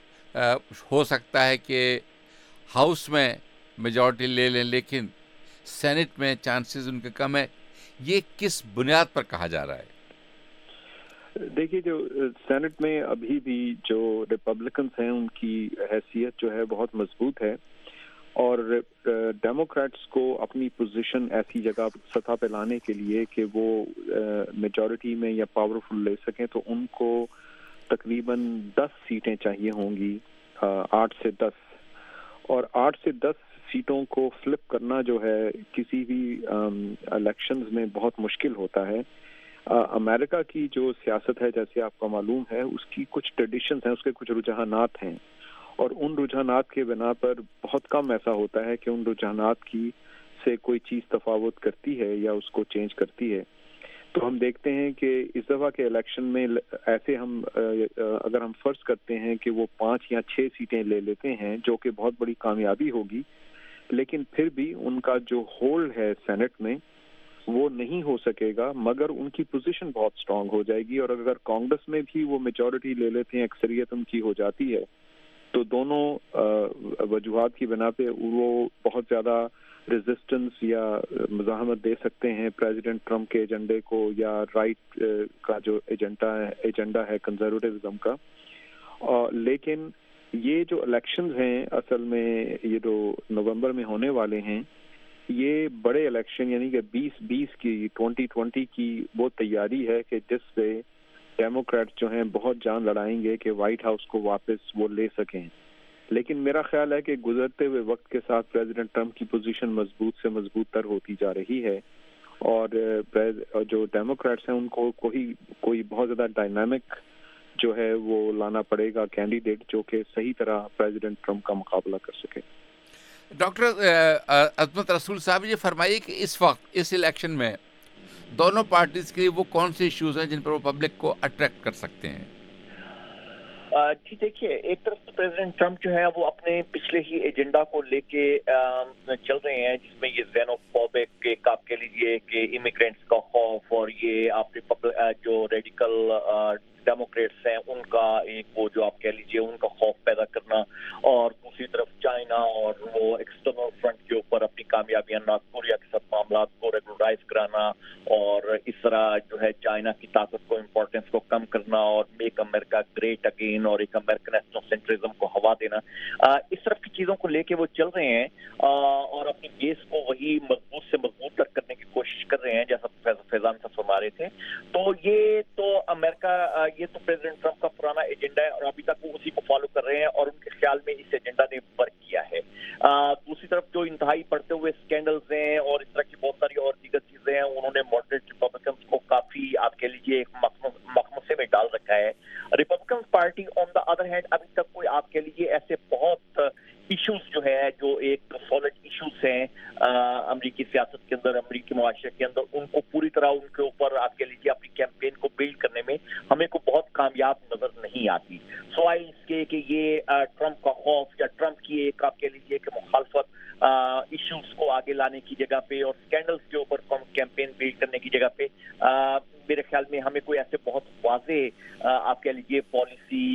ہو سکتا ہے کہ ہاؤس میں میجورٹی لے لیں لیکن سینٹ میں چانسز ان کے کم ہے، یہ کس بنیاد پر کہا جا رہا ہے؟ دیکھیے، جو سینٹ میں ابھی بھی جو ریپبلکنس ہیں ان کی حیثیت جو ہے بہت مضبوط ہے، اور ڈیموکریٹس کو اپنی پوزیشن ایسی جگہ سطح پہ لانے کے لیے کہ وہ میجورٹی میں یا پاورفل لے سکیں، تو ان کو تقریباً 10 سیٹیں چاہیے ہوں گی، 8 سے 10، اور 8 سے 10 سیٹوں کو فلپ کرنا جو ہے کسی بھی الیکشنز میں بہت مشکل ہوتا ہے. امریکہ کی جو سیاست ہے جیسے آپ کو معلوم ہے، اس کی کچھ ٹریڈیشنز ہیں، اس کے کچھ رجحانات ہیں، اور ان رجحانات کے بنا پر بہت کم ایسا ہوتا ہے کہ ان رجحانات کی سے کوئی چیز تفاوت کرتی ہے یا اس کو چینج کرتی ہے. تو ہم دیکھتے ہیں کہ اس دفعہ کے الیکشن میں ایسے ہم اگر ہم فرض کرتے ہیں کہ وہ 5 یا 6 سیٹیں لے لیتے ہیں، جو کہ بہت بڑی کامیابی ہوگی، لیکن پھر بھی ان کا جو ہولڈ ہے سینٹ میں وہ نہیں ہو سکے گا، مگر ان کی پوزیشن بہت سٹرونگ ہو جائے گی. اور اگر کانگریس میں بھی وہ میجورٹی لے لیتے ہیں، اکثریت ان کی ہو جاتی ہے، تو دونوں وجوہات کی بنا پہ وہ بہت زیادہ ریزسٹنس یا مزاحمت دے سکتے ہیں پریزیڈنٹ ٹرمپ کے ایجنڈے کو، یا رائٹ کا جو ایجنڈا ہے کنزرویٹزم کا. لیکن یہ جو الیکشنز ہیں اصل میں یہ جو نومبر میں ہونے والے ہیں، یہ بڑے الیکشن یعنی کہ 2020 کی 2020 کی وہ تیاری ہے کہ جس سے ڈیموکریٹ جو ہیں بہت جان لڑائیں گے کہ وائٹ ہاؤس کو واپس وہ لے سکیں. لیکن میرا خیال ہے کہ گزرتے ہوئے وقت کے ساتھ پریزیڈنٹ ٹرمپ کی پوزیشن مضبوط سے مضبوط تر ہوتی جا رہی ہے، اور جو ڈیموکریٹس ہیں ان کو کوئی بہت زیادہ ڈائنامک جو ہے وہ لانا پڑے گا کینڈیڈیٹ جو کہ صحیح طرح پریزیڈنٹ ٹرمپ کا مقابلہ کر سکے. ڈاکٹر عظمت رسول صاحب، یہ فرمائیے کہ اس وقت اس الیکشن میں دونوں پارٹیز کے لیے وہ کون سے ایشوز ہیں جن پر وہ پبلک کو اٹریکٹ کر سکتے ہیں؟ جی دیکھیے، ایک طرف تو پریزیڈنٹ ٹرمپ جو ہے وہ اپنے پچھلے ہی ایجنڈا کو لے کے چل رہے ہیں، جس میں یہ زینوفوبک ایک آپ کہہ لیجیے کہ امیگرینٹس کا خوف، اور یہ آپ جو ریڈیکل ڈیموکریٹس ہیں ان کا ایک وہ جو آپ کہہ لیجیے ان کا خوف پیدا کرنا، اور دوسری طرف چائنا اور وہ ایکسٹرنل فرنٹ کے اوپر اپنی کامیابیاں نارتھ کوریا کے ساتھ معاملات کو ریگولرائز کرانا، اور اس طرح جو ہے چائنا کی طاقت کو امپورٹنس کو کم کرنا، اور میک امریکہ گریٹ اگین اور ایک امریکن ایتھنو سینٹرزم کو ہوا دینا، اس طرف کی چیزوں کو لے کے وہ چل رہے ہیں، اور اپنی بیس کو وہی مضبوط سے مضبوط تر کرنے کی کوشش کر رہے ہیں جیسا فیضان صاحب فرما رہے تھے. تو یہ تو امریکہ یہ تو پریزیڈنٹ ٹرمپ کا پرانا ایجنڈا ہے، اور ابھی تک وہ اسی کو فالو کر رہے ہیں، اور ان کے خیال میں اس ایجنڈا نے ورک کیا ہے. دوسری طرف جو انتہائی بڑھتے ہوئے اسکینڈلز ہیں اور اس طرح کی بہت ساری اور मॉडरेट रिपब्लिकन्स को काफी आप कह लीजिए एक मखमसे में डाल रखा है। Republican party on the other hand अभी तक कोई आप कह लीजिए ऐसे बहुत इश्यूज जो है जो एक सॉलिड इश्यूज हैं अमरीकी सियासत के अंदर, अमरीकी मुआशरे के अंदर, उनको पूरी तरह उनके ऊपर आप कह लीजिए अपनी कैंपेन को बिल्ड करने में हमें को बहुत कामयाब नजर नहीं आती। सवाल इसके कि ये ट्रंप का खौफ या ट्रंप की एक आप कह लीजिए कि मुखालफत इश्यूज को आगे लाने की जगह पे और स्कैंडल्स के ऊपर कैंपेन बिल्ड करने की जगह पे मेरे ख्याल में हमें कोई ऐसे बहुत वाजे आप कह लीजिए पॉलिसी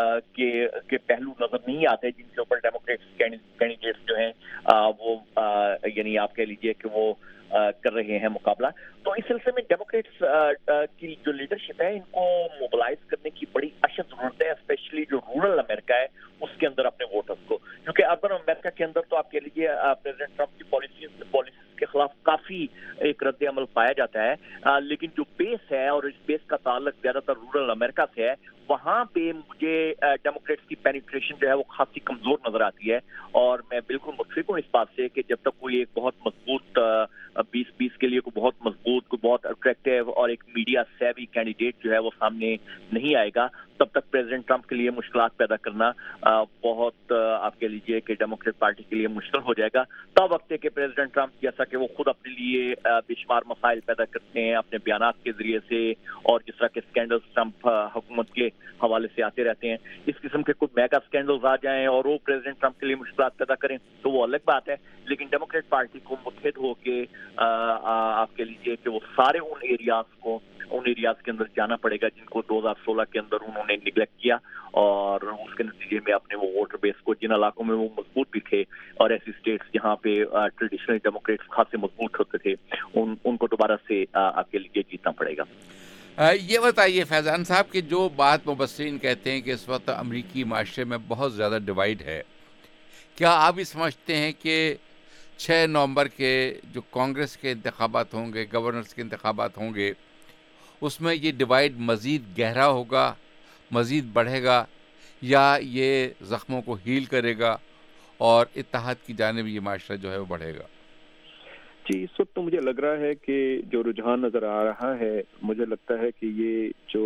के पहलू नजर नहीं आते जिनके ऊपर डेमोक्रेट्स कैंडिडेट्स जो हैं वो यानी आप कह लीजिए कि वो कर रहे हैं मुकाबला। तो इस सिलसिले में डेमोक्रेट्स की जो लीडरशिप है इनको मोबिलाइज करने की बड़ी अशद जरूरत है, स्पेशली जो रूरल अमेरिका है उसके अंदर अपने वोटर्स को, क्योंकि अर्बन अमेरिका के अंदर तो आप कह लीजिए प्रेसिडेंट ट्रंप की पॉलिसीज के खिलाफ काफी एक रद्द अमल पाया जाता है, लेकिन जो बेस है और इस बेस का ताल्लुक ज्यादातर रूरल अमेरिका से है, वहां पे मुझे डेमोक्रेट्स की पेनिट्रेशन जो है वो खासी कमजोर नजर आती है। और मैं बिल्कुल मुतफिक हूँ इस बात से कि जब तक कोई एक बहुत मजबूत 2020 के लिए कोई बहुत मजबूत, कोई बहुत अट्रैक्टिव और एक मीडिया सेवी कैंडिडेट जो है वो सामने नहीं आएगा, तब तक प्रेसिडेंट ट्रंप के लिए मुश्किलात पैदा करना बहुत आप कह लीजिए कि डेमोक्रेट पार्टी के लिए मुश्किल हो जाएगा। तब वक्त है कि प्रेसिडेंट ट्रंप जैसा कि वो खुद अपने लिए बेशुमार मसाइल पैदा करते हैं अपने बयानात के जरिए से, और जिस तरह के स्कैंडल्स ट्रंप हुकूमत के हवाले से आते रहते हैं, इस किस्म के कुछ मेगा स्कैंडल्स आ जाएं और वो प्रेसिडेंट ट्रंप के लिए मुश्किलात पैदा करें तो वो अलग बात है। लेकिन डेमोक्रेट पार्टी को मुत्तहिद होके आप कह लीजिए कि वो सारे उन एरियाज के अंदर जाना पड़ेगा जिनको 2016 के अंदर उन्होंने निगलेक्ट किया, और उसके नतीजे में अपने वो वोटर बेस को, जिन इलाकों में वो मजबूत भी थे और ऐसी स्टेट्स जहाँ पे ट्रेडिशनल डेमोक्रेट्स खासे मजबूत होते थे, उनको दोबारा से आपके लिए जीतना पड़ेगा। ये बताइए फैज़ान साहब कि जो बात मुबस्सिरीन कहते हैं कि इस वक्त अमरीकी माशरे में बहुत ज़्यादा डिवाइड है, क्या आप भी समझते हैं कि 6 नवंबर के जो कांग्रेस के इंतखाबात होंगे, गवर्नर्स के इंतखाबात होंगे, उसमें ये डिवाइड मज़ीद गहरा होगा, मज़ीद बढ़ेगा, या ये ज़ख्मों को हील करेगा और इत्तेहाद की जानिब ये माशरा जो है वो बढ़ेगा? जी, इस वक्त तो मुझे लग रहा है कि जो रुझान नज़र आ रहा है, मुझे लगता है कि ये जो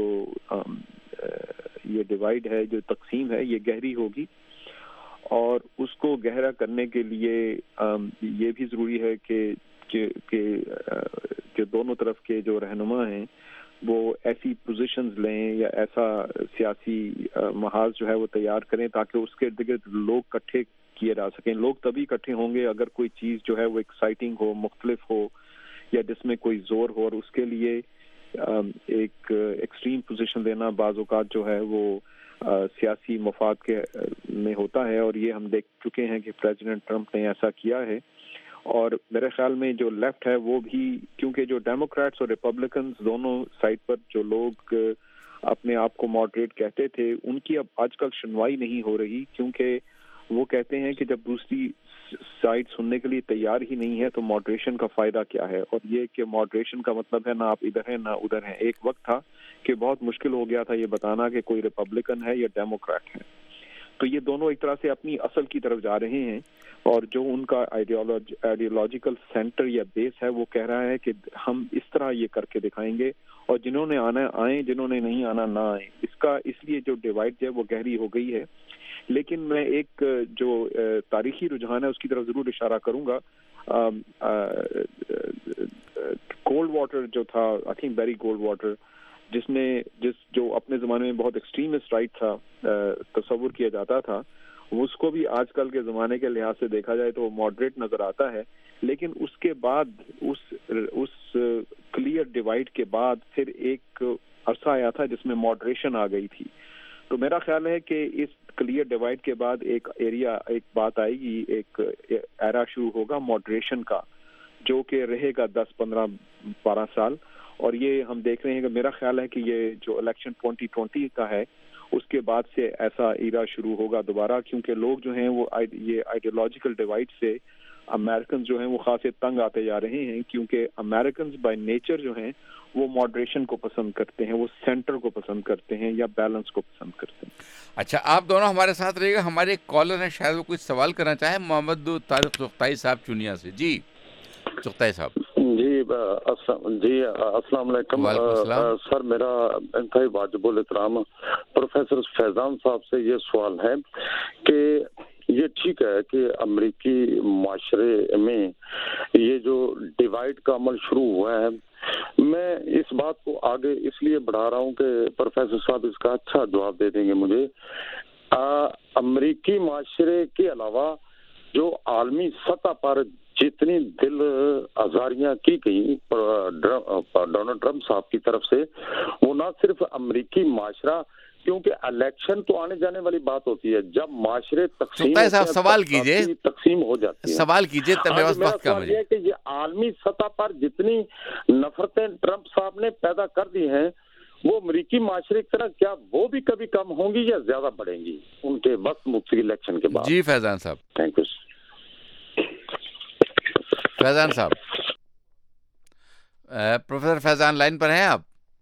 ये डिवाइड है, जो तकसीम है, ये गहरी होगी, और उसको गहरा करने के लिए ये भी ज़रूरी है कि जो दोनों तरफ के जो रहनुमा हैं वो ऐसी पोजीशंस लें या ऐसा सियासी महाज जो है वो तैयार करें ताकि उसके इर्द गिर्द लोग इकट्ठे किए जा सकें। लोग तभी इकट्ठे होंगे अगर कोई चीज़ जो है वो एक्साइटिंग हो, मुख्तलिफ हो, या जिसमें कोई जोर हो, और उसके लिए एक एक्सट्रीम पोजीशन लेना बाज़ औक़ात जो है वो सियासी मफाद के में होता है, और ये हम देख चुके हैं कि प्रेसिडेंट ट्रंप ने ऐसा किया है। और मेरे ख्याल में जो लेफ्ट है वो भी, क्योंकि जो डेमोक्रेट्स और रिपब्लिकन्स दोनों साइड पर जो लोग अपने आप को मॉडरेट कहते थे, उनकी अब आजकल सुनवाई नहीं हो रही, क्योंकि वो कहते हैं कि जब दूसरी साइड सुनने के लिए तैयार ही नहीं है तो मॉडरेशन का फ़ायदा क्या है। और ये कि मॉडरेशन का मतलब है ना आप इधर हैं ना उधर हैं। एक वक्त था कि बहुत मुश्किल हो गया था ये बताना कि कोई रिपब्लिकन है या डेमोक्रेट है, तो ये दोनों एक तरह से अपनी असल की तरफ जा रहे हैं, और जो उनका आइडियोलॉजिकल सेंटर या बेस है वो कह रहा है कि हम इस तरह ये करके दिखाएंगे, और जिन्होंने आना आए, जिन्होंने नहीं आना ना आए। इसका इसलिए जो डिवाइड है वो गहरी हो गई है। लेकिन मैं एक जो तारीखी रुझान है उसकी तरफ जरूर इशारा करूंगा। कोल्ड वाटर जो था, I think Barry cold water, जो अपने ज़माने में बहुत एक्सट्रीमिस्ट राइट था तस्वुर किया जाता था, उसको भी आजकल के ज़माने के लिहाज से देखा जाए तो वो मॉडरेट नज़र आता है। लेकिन उसके बाद उस क्लियर डिवाइड के बाद फिर एक अरसा आया था जिसमें मॉडरेशन आ गई थी। तो मेरा ख्याल है कि इस क्लियर डिवाइड के बाद एक बात आएगी, एक एरा शुरू होगा मॉडरेशन का, जो कि रहेगा 10, 15, 12 साल। और ये हम देख रहे हैं कि मेरा ख्याल है कि ये जो इलेक्शन 2020 का है उसके बाद से ऐसा इरा शुरू होगा दोबारा, क्योंकि लोग जो हैं वो ये आइडियोलॉजिकल डिवाइड से अमेरिकन जो हैं वो खासे तंग आते जा रहे हैं, क्योंकि अमेरिकन बाय नेचर जो हैं वो मॉडरेशन को पसंद करते हैं, वो सेंटर को पसंद करते हैं या बैलेंस को पसंद करते हैं। अच्छा, आप दोनों हमारे साथ रहिएगा। हमारे एक कॉलर हैं, शायद वो कुछ सवाल करना चाहे, मोहम्मद तारिक चुगताई साहब चुनिया से। जी चुगताई साहब। जी अस्सलाम वालेकुम सर, मेरा इंतहाई वाजिबुल एहतराम प्रोफेसर फैजान साहब से ये सवाल है कि ये ठीक है कि अमेरिकी माशरे में ये जो डिवाइड का अमल शुरू हुआ है, मैं इस बात को आगे इसलिए बढ़ा रहा हूँ कि प्रोफेसर साहब इसका अच्छा जवाब दे देंगे मुझे। अमेरिकी माशरे के अलावा जो आलमी सतह पर जितनी दिल आजारियां की गई डोनाल्ड ट्रंप साहब की तरफ से, वो ना सिर्फ अमेरिकी माशरा, क्योंकि इलेक्शन तो आने जाने वाली बात होती है, जब माशरे सवाल कीजिए, तकसीम हो जाती है। सवाल कीजिए, मेरा सवाल ये है कि ये आलमी सतह पर जितनी नफरतें ट्रंप साहब ने पैदा कर दी हैं, वो अमेरिकी माशरे की तरह क्या वो भी कभी कम होंगी या ज्यादा बढ़ेंगी उनके बस मुफ्ती इलेक्शन के बाद? जी फैजान साहब। थैंक यू फैजान साहब। प्रोफेसर फैजान लाइन पर हैं आप?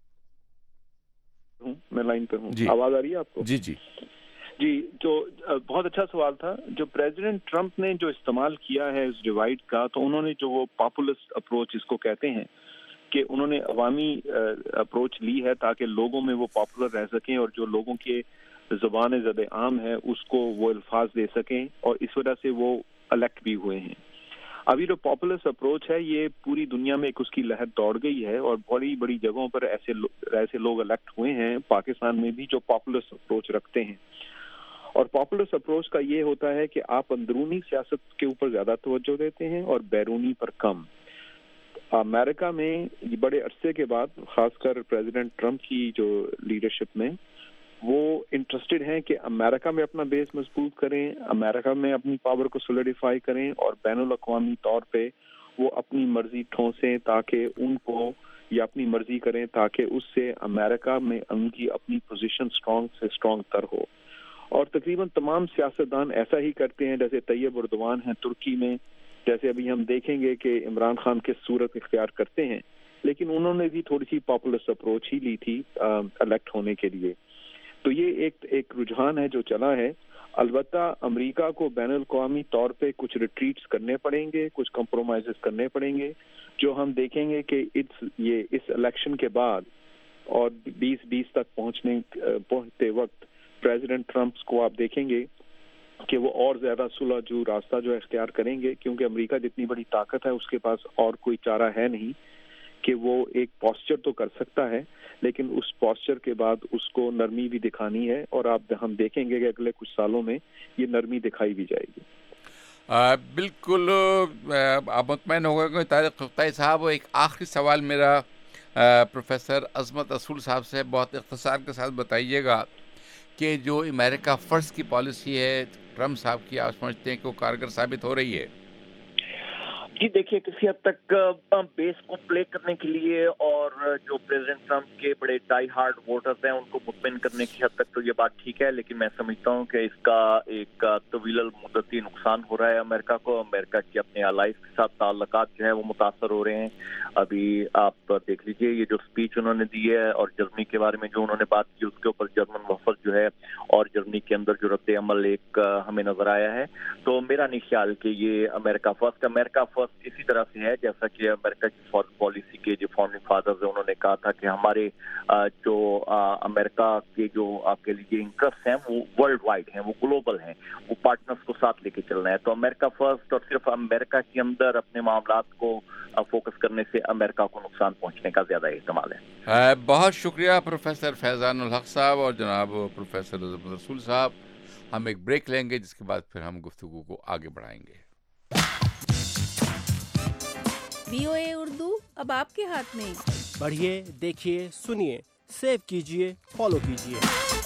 मैं लाइन पर हूँ। आवाज आ रही है आपको? जी जी जी। तो बहुत अच्छा सवाल था। जो प्रेसिडेंट ट्रंप ने जो इस्तेमाल किया है इस डिवाइड का, तो उन्होंने जो वो पॉपुलिस्ट अप्रोच इसको कहते हैं कि उन्होंने अवामी अप्रोच ली है ताकि लोगों में वो पॉपुलर रह सकें और जो लोगों के ज़बान ज़द आम है उसको वो अल्फाज दे सकें, और इस वजह से वो इलेक्ट भी हुए हैं। अभी जो पॉपुलिस्ट अप्रोच है ये पूरी दुनिया में एक उसकी लहर दौड़ गई है और बड़ी बड़ी जगहों पर ऐसे लोग इलेक्ट हुए हैं, पाकिस्तान में भी, जो पॉपुलिस्ट अप्रोच रखते हैं। और पॉपुलिस्ट अप्रोच का ये होता है कि आप अंदरूनी सियासत के ऊपर ज्यादा तवज्जो देते हैं और बैरूनी पर कम। अमेरिका में बड़े अरसे के बाद, खासकर प्रेसिडेंट ट्रंप की जो लीडरशिप में, वो इंटरेस्टेड हैं कि अमेरिका में अपना बेस मजबूत करें, अमेरिका में अपनी पावर को सोलिडिफाई करें और बैनुल अक़वामी तौर पे वो अपनी मर्जी ठोंसें ताकि उनको, या अपनी मर्जी करें ताकि उससे अमेरिका में उनकी अपनी पोजीशन स्ट्रॉन्ग से स्ट्रॉन्ग तर हो। और तकरीबन तमाम सियासतदान ऐसा ही करते हैं, जैसे तैयब उर्दवान हैं तुर्की में, जैसे अभी हम देखेंगे कि इमरान खान किस सूरत इख्तियार करते हैं, लेकिन उन्होंने भी थोड़ी सी पॉपुलिस्ट अप्रोच ही ली थी इलेक्ट होने के लिए। तो ये एक रुझान है जो चला है। अलबत्ता अमेरिका को बैनुल अक़वामी तौर पे कुछ रिट्रीट्स करने पड़ेंगे, कुछ कंप्रोमाइजेस करने पड़ेंगे, जो हम देखेंगे कि इस इलेक्शन के बाद और 2020 तक पहुंचते वक्त प्रेसिडेंट ट्रंप को आप देखेंगे कि वो और ज्यादा सुलझू रास्ता जो इख्तियार करेंगे, क्योंकि अमेरिका जितनी बड़ी ताकत है उसके पास और कोई चारा है नहीं कि वो एक पोस्चर तो कर सकता है, लेकिन उस पोस्चर के बाद उसको नरमी भी दिखानी है, और हम देखेंगे कि अगले कुछ सालों में ये नरमी दिखाई भी जाएगी। बिल्कुल आप मुतमईन हो गए तारिक क़ुरैशी साहब। एक आखिरी सवाल मेरा प्रोफेसर अजमत रसूल साहब से, बहुत इख्तिसार के साथ बताइएगा कि जो अमेरिका फर्स्ट की पॉलिसी है ट्रंप साहब की, आप समझते हैं कि वो कारगर साबित हो रही है? जी देखिए, किसी हद तक बेस को प्ले करने के लिए और जो प्रेसिडेंट ट्रंप के बड़े डाई हार्ड वोटर्स हैं उनको मुतमिन करने की हद तक तो ये बात ठीक है, लेकिन मैं समझता हूँ कि इसका एक तवील मुद्दती नुकसान हो रहा है अमेरिका को। अमेरिका की अपने अलाइज के साथ ताल्लुकात जो है वो मुतासर हो रहे हैं। अभी आप देख लीजिए ये जो स्पीच उन्होंने दी है और जर्मनी के बारे में जो उन्होंने बात की, उसके ऊपर जर्मन वफद जो है और जर्मनी के अंदर जो रद्द अमल एक हमें नजर आया है। तो मेरा नहीं ख्याल कि ये अमेरिका फर्स्ट इसी तरह से है जैसा कि अमेरिका की फॉरेन पॉलिसी के जो फाउंडिंग फादर्स है उन्होंने कहा था कि हमारे जो अमेरिका के जो आपके लिए इंटरेस्ट हैं वो वर्ल्ड वाइड हैं, वो ग्लोबल हैं, वो पार्टनर्स को साथ लेके चलना है। तो अमेरिका फर्स्ट और सिर्फ अमेरिका के अंदर अपने मामलात को फोकस करने से अमेरिका को नुकसान पहुंचने का ज्यादा एहतमाल है। बहुत शुक्रिया प्रोफेसर फैजानुल हक साहब और जनाब प्रोफेसर अजमत रसूल साहब। हम एक ब्रेक लेंगे जिसके बाद फिर हम गुफ्तगू को आगे बढ़ाएंगे। VOA उर्दू अब आपके हाथ में। बढ़िए, देखिए, सुनिए, सेव कीजिए, फॉलो कीजिए।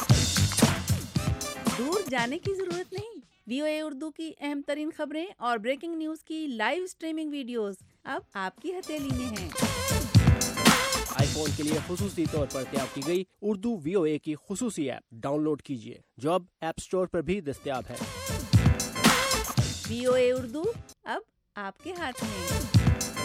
दूर जाने की जरूरत नहीं। VOA उर्दू की अहम तरीन खबरें और ब्रेकिंग न्यूज की लाइव स्ट्रीमिंग वीडियोस अब आपकी हथेली में हैं। आईफोन के लिए खुसूसी तौर पर तैयार की गई उर्दू VOA की खुसूसी ऐप डाउनलोड कीजिए, जो अब ऐप स्टोर पर भी दस्तयाब है। VOA उर्दू अब आपके हाथ में।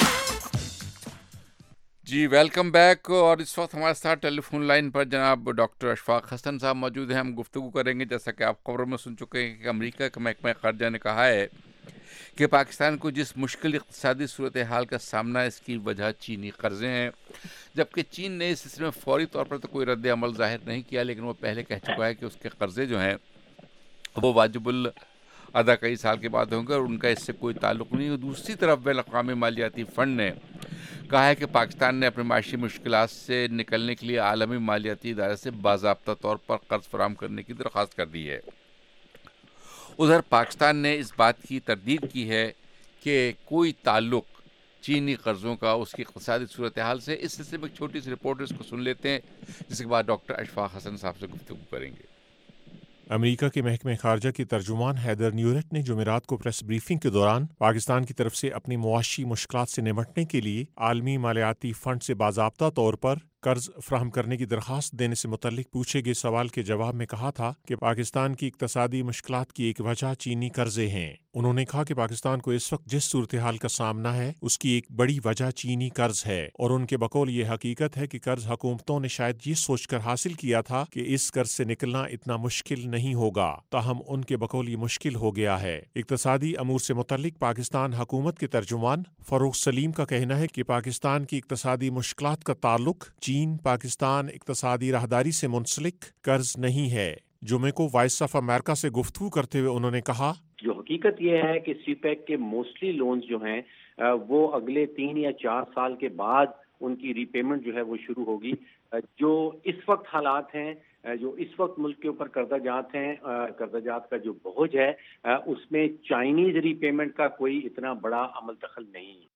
जी वेलकम बैक। और इस वक्त हमारे साथ टेलीफोन लाइन पर जनाब डॉक्टर अशफाक हसन साहब मौजूद हैं। हम गुफ्तगू करेंगे, जैसा कि आप खबरों में सुन चुके हैं कि अमेरिका के महकमा ख़ारजा ने कहा है کہ پاکستان کو جس مشکل اقتصادی صورتحال کا سامنا اس کی وجہ چینی قرضے ہیں، جبکہ چین نے اس سلسلے میں فوری طور پر تو کوئی رد عمل ظاہر نہیں کیا، لیکن وہ پہلے کہہ چکا ہے کہ اس کے قرضے جو ہیں وہ واجب ادا کئی سال کے بعد ہوں گے اور ان کا اس سے کوئی تعلق نہیں ہے۔ دوسری طرف بین الاقوامی مالیاتی فنڈ نے کہا ہے کہ پاکستان نے اپنی معاشی مشکلات سے نکلنے کے لیے عالمی مالیاتی ادارے سے باضابطہ طور پر قرض فراہم کرنے کی درخواست کر دی ہے۔ ادھر پاکستان نے اس بات کی تردید کی ہے کہ کوئی تعلق چینی قرضوں کا اس کی اقتصادی صورتحال سے۔ اس سلسلے میں ایک چھوٹی سی رپورٹ اس کو سن لیتے ہیں، جس کے بعد ڈاکٹر اشفاق حسن صاحب سے گفتگو کریں گے۔ امریکہ کے محکمہ خارجہ کی ترجمان ہیدر نیورٹ نے جمعرات کو پریس بریفنگ کے دوران پاکستان کی طرف سے اپنی معاشی مشکلات سے نمٹنے کے لیے عالمی مالیاتی فنڈ سے باضابطہ طور پر قرض فراہم کرنے کی درخواست دینے سے متعلق پوچھے گئے سوال کے جواب میں کہا تھا کہ پاکستان کی اقتصادی مشکلات کی ایک وجہ چینی قرضے ہیں۔ انہوں نے کہا کہ پاکستان کو اس وقت جس صورتحال کا سامنا ہے اس کی ایک بڑی وجہ چینی قرض ہے، اور ان کے بقول یہ حقیقت ہے کہ قرض حکومتوں نے شاید یہ سوچ کر حاصل کیا تھا کہ اس قرض سے نکلنا اتنا مشکل نہیں ہوگا، تاہم ان کے بقول یہ مشکل ہو گیا ہے۔ اقتصادی امور سے متعلق پاکستان حکومت کے ترجمان فاروق سلیم کا کہنا ہے کہ پاکستان کی اقتصادی مشکلات کا تعلق چین پاکستان اقتصادی راہداری سے منسلک قرض نہیں ہے۔ جمعے کو وائس آف امریکہ سے گفتگو کرتے ہوئے انہوں نے کہا، جو حقیقت یہ ہے کہ سی پیک کے موسٹلی لونز جو ہیں وہ اگلے 3 یا 4 سال کے بعد ان کی ری پیمنٹ جو ہے وہ شروع ہوگی۔ جو اس وقت حالات ہیں، جو اس وقت ملک کے اوپر قرضہ جات ہیں، قرضہ جات کا جو بوجھ ہے، اس میں چائنیز ری پیمنٹ کا کوئی اتنا بڑا عمل دخل نہیں ہے۔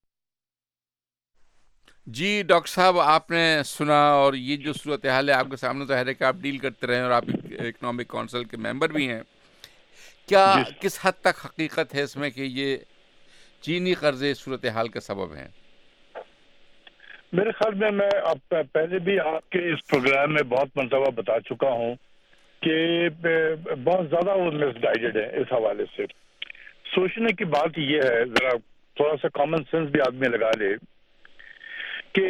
جی ڈاکٹر صاحب، آپ نے سنا، اور یہ جو صورتحال ہے آپ کے سامنے ظاہر ہے کہ آپ ڈیل کرتے رہے اور آپ اکنامک کونسل کے ممبر بھی ہیں، کیا کس حد تک حقیقت ہے اس میں کہ یہ چینی قرضے صورتحال کا سبب ہیں؟ میرے خیال میں آپ پہلے بھی آپ کے اس پروگرام میں بہت مرتبہ بتا چکا ہوں کہ بہت زیادہ وہ مس گائیڈڈ ہے۔ اس حوالے سے سوچنے کی بات یہ ہے، ذرا تھوڑا سا کامن سینس بھی آدمی لگا لے کہ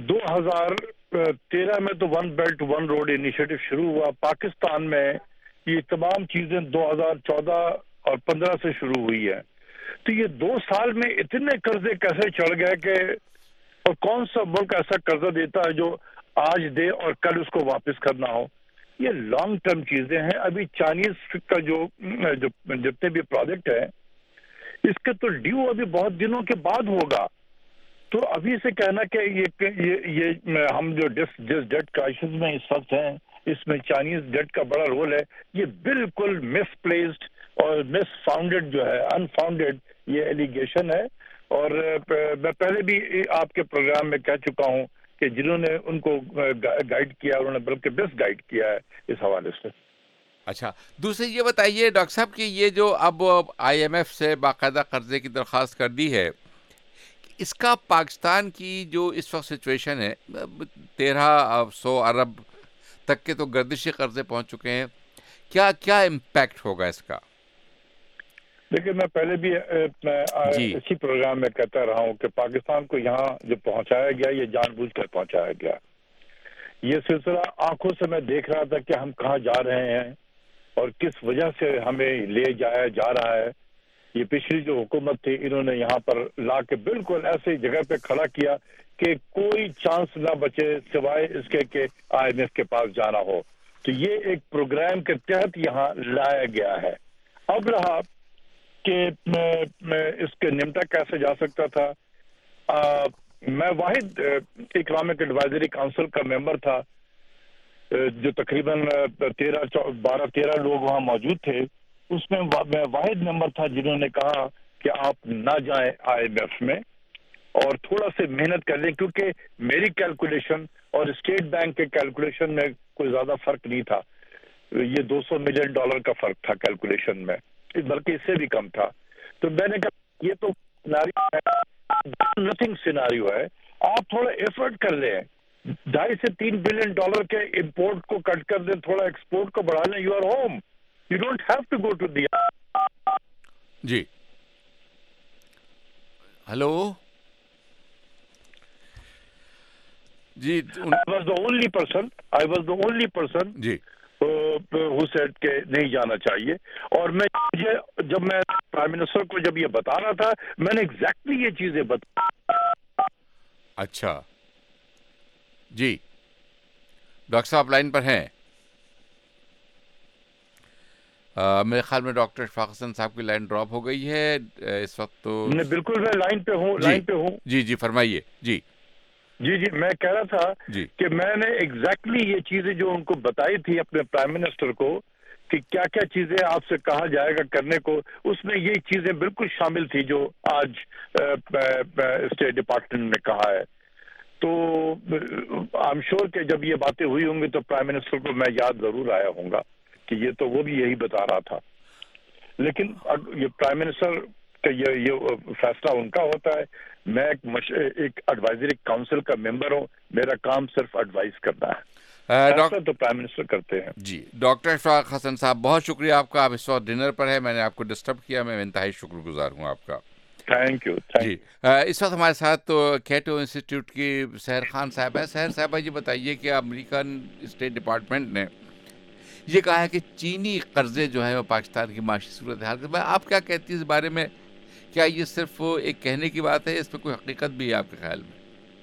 2013 میں تو one belt one road initiative شروع ہوا پاکستان میں۔ یہ تمام چیزیں 2014 اور 15 سے شروع ہوئی ہے، تو یہ 2 سال میں اتنے قرضے کیسے چڑھ گئے کہ، اور کون سا ملک ایسا قرضہ دیتا ہے جو آج دے اور کل اس کو واپس کرنا ہو؟ یہ لانگ ٹرم چیزیں ہیں۔ ابھی چائنیز کا جو جتنے بھی پروجیکٹ ہیں اس کے تو ڈیو ابھی بہت دنوں کے بعد ہوگا، تو ابھی سے کہنا کہ یہ ہم جو جس ڈیٹ کرائسس میں اس وقت ہیں اس میں چائنیز ڈیٹ کا بڑا رول ہے، یہ بالکل مس پلیسڈ اور مس فاؤنڈیڈ جو ہے، انفاؤنڈیڈ یہ ایلیگیشن ہے۔ اور میں پہلے بھی آپ کے پروگرام میں کہہ چکا ہوں کہ جنہوں نے ان کو گائیڈ کیا انہوں نے بلکہ بیسٹ گائیڈ کیا ہے اس حوالے سے۔ اچھا، دوسرے یہ بتائیے ڈاکٹر صاحب کہ یہ جو اب آئی ایم ایف سے باقاعدہ قرضے کی درخواست کر دی ہے، اس کا پاکستان کی جو اس وقت سچویشن ہے، 1300 ارب تک کے تو گردشی قرضے پہنچ چکے ہیں، کیا امپیکٹ ہوگا اس کا؟ دیکھیے، میں پہلے بھی اسی پروگرام میں کہتا رہا ہوں کہ پاکستان کو یہاں جو پہنچایا گیا یہ جان بوجھ کر پہنچایا گیا۔ یہ سلسلہ آنکھوں سے میں دیکھ رہا تھا کہ ہم کہاں جا رہے ہیں اور کس وجہ سے ہمیں لے جایا جا رہا ہے۔ یہ پچھلی جو حکومت تھی انہوں نے یہاں پر لا کے بالکل ایسی جگہ پہ کھڑا کیا کہ کوئی چانس نہ بچے سوائے اس کے کہ آئی ایم ایف کے پاس جانا ہو، تو یہ ایک پروگرام کے تحت یہاں لایا گیا ہے۔ اب رہا کہ اس کے نمٹا کیسے جا سکتا تھا، میں واحد اکنامک ایڈوائزری کونسل کا ممبر تھا جو تقریباً 12-13 لوگ وہاں موجود تھے، اس میں میں واحد ممبر تھا جنہوں نے کہا کہ آپ نہ جائیں آئی ایم ایف میں اور تھوڑا سے محنت کر لیں، کیونکہ میری کیلکولیشن اور اسٹیٹ بینک کے کیلکولیشن میں کوئی زیادہ فرق نہیں تھا، یہ $200 ملین کا فرق تھا کیلکولیشن میں، بلکہ اس سے بھی کم تھا۔ تو میں نے کہا یہ تو سیناریو ہے، نتھنگ سیناریو ہے، آپ تھوڑا ایفرٹ کر لیں، 2.5 سے 3 بلین ڈالر کے امپورٹ کو کٹ کر دیں، تھوڑا ایکسپورٹ کو بڑھا لیں، you are home, you don't have to go to the. جی ہلو جی، I was the only person جی who said کہ نہیں جانا چاہیے، اور جب میں प्राइम मिनिस्टर को जब ये बता रहा था मैंने एग्जैक्टली ये चीजें बता। अच्छा जी, डॉक्टर साहब लाइन पर हैं? मेरे ख्याल में डॉक्टर इशफाक हसन साहब की लाइन ड्रॉप हो गई है इस वक्त। तो नहीं, बिल्कुल मैं लाइन पे हूँ। जी जी फरमाइए। जी जी मैं कह रहा था कि मैंने एग्जैक्टली ये चीजें जो उनको बताई थी अपने प्राइम मिनिस्टर को कि क्या क्या चीजें आपसे कहा जाएगा करने को, उसमें ये चीजें बिल्कुल शामिल थी जो आज स्टेट डिपार्टमेंट ने कहा है। तो आई एम श्योर कि जब ये बातें हुई होंगी तो प्राइम मिनिस्टर को मैं याद जरूर आया होगा कि ये तो वो भी यही बता रहा था। लेकिन ये प्राइम मिनिस्टर का ये फैसला उनका होता है। मैं एक एडवाइजरी काउंसिल का मेंबर हूँ, मेरा काम सिर्फ एडवाइस करना है। फैसला तो प्राइम मिनिस्टर करते हैं। जी डॉक्टर इशफाक हसन साहब बहुत शुक्रिया आपका। आप इस वक्त डिनर पर है, मैंने आपको डिस्टर्ब किया, मैं इंतहाई शुक्रगुजार हूँ आपका। थैंक यू जी। इस वक्त हमारे साथ तो कैटो इंस्टीट्यूट की सहर खान साहब है। सहर साहब ये बताइए कि अमेरिकन स्टेट डिपार्टमेंट ने ये कहा है कि चीनी कर्जे जो है वो पाकिस्तान की माशी सूरत हाल के, आप क्या कहती है इस बारे में? क्या ये सिर्फ एक कहने की बात है, इस पर कोई हकीकत भी है आपके ख्याल में?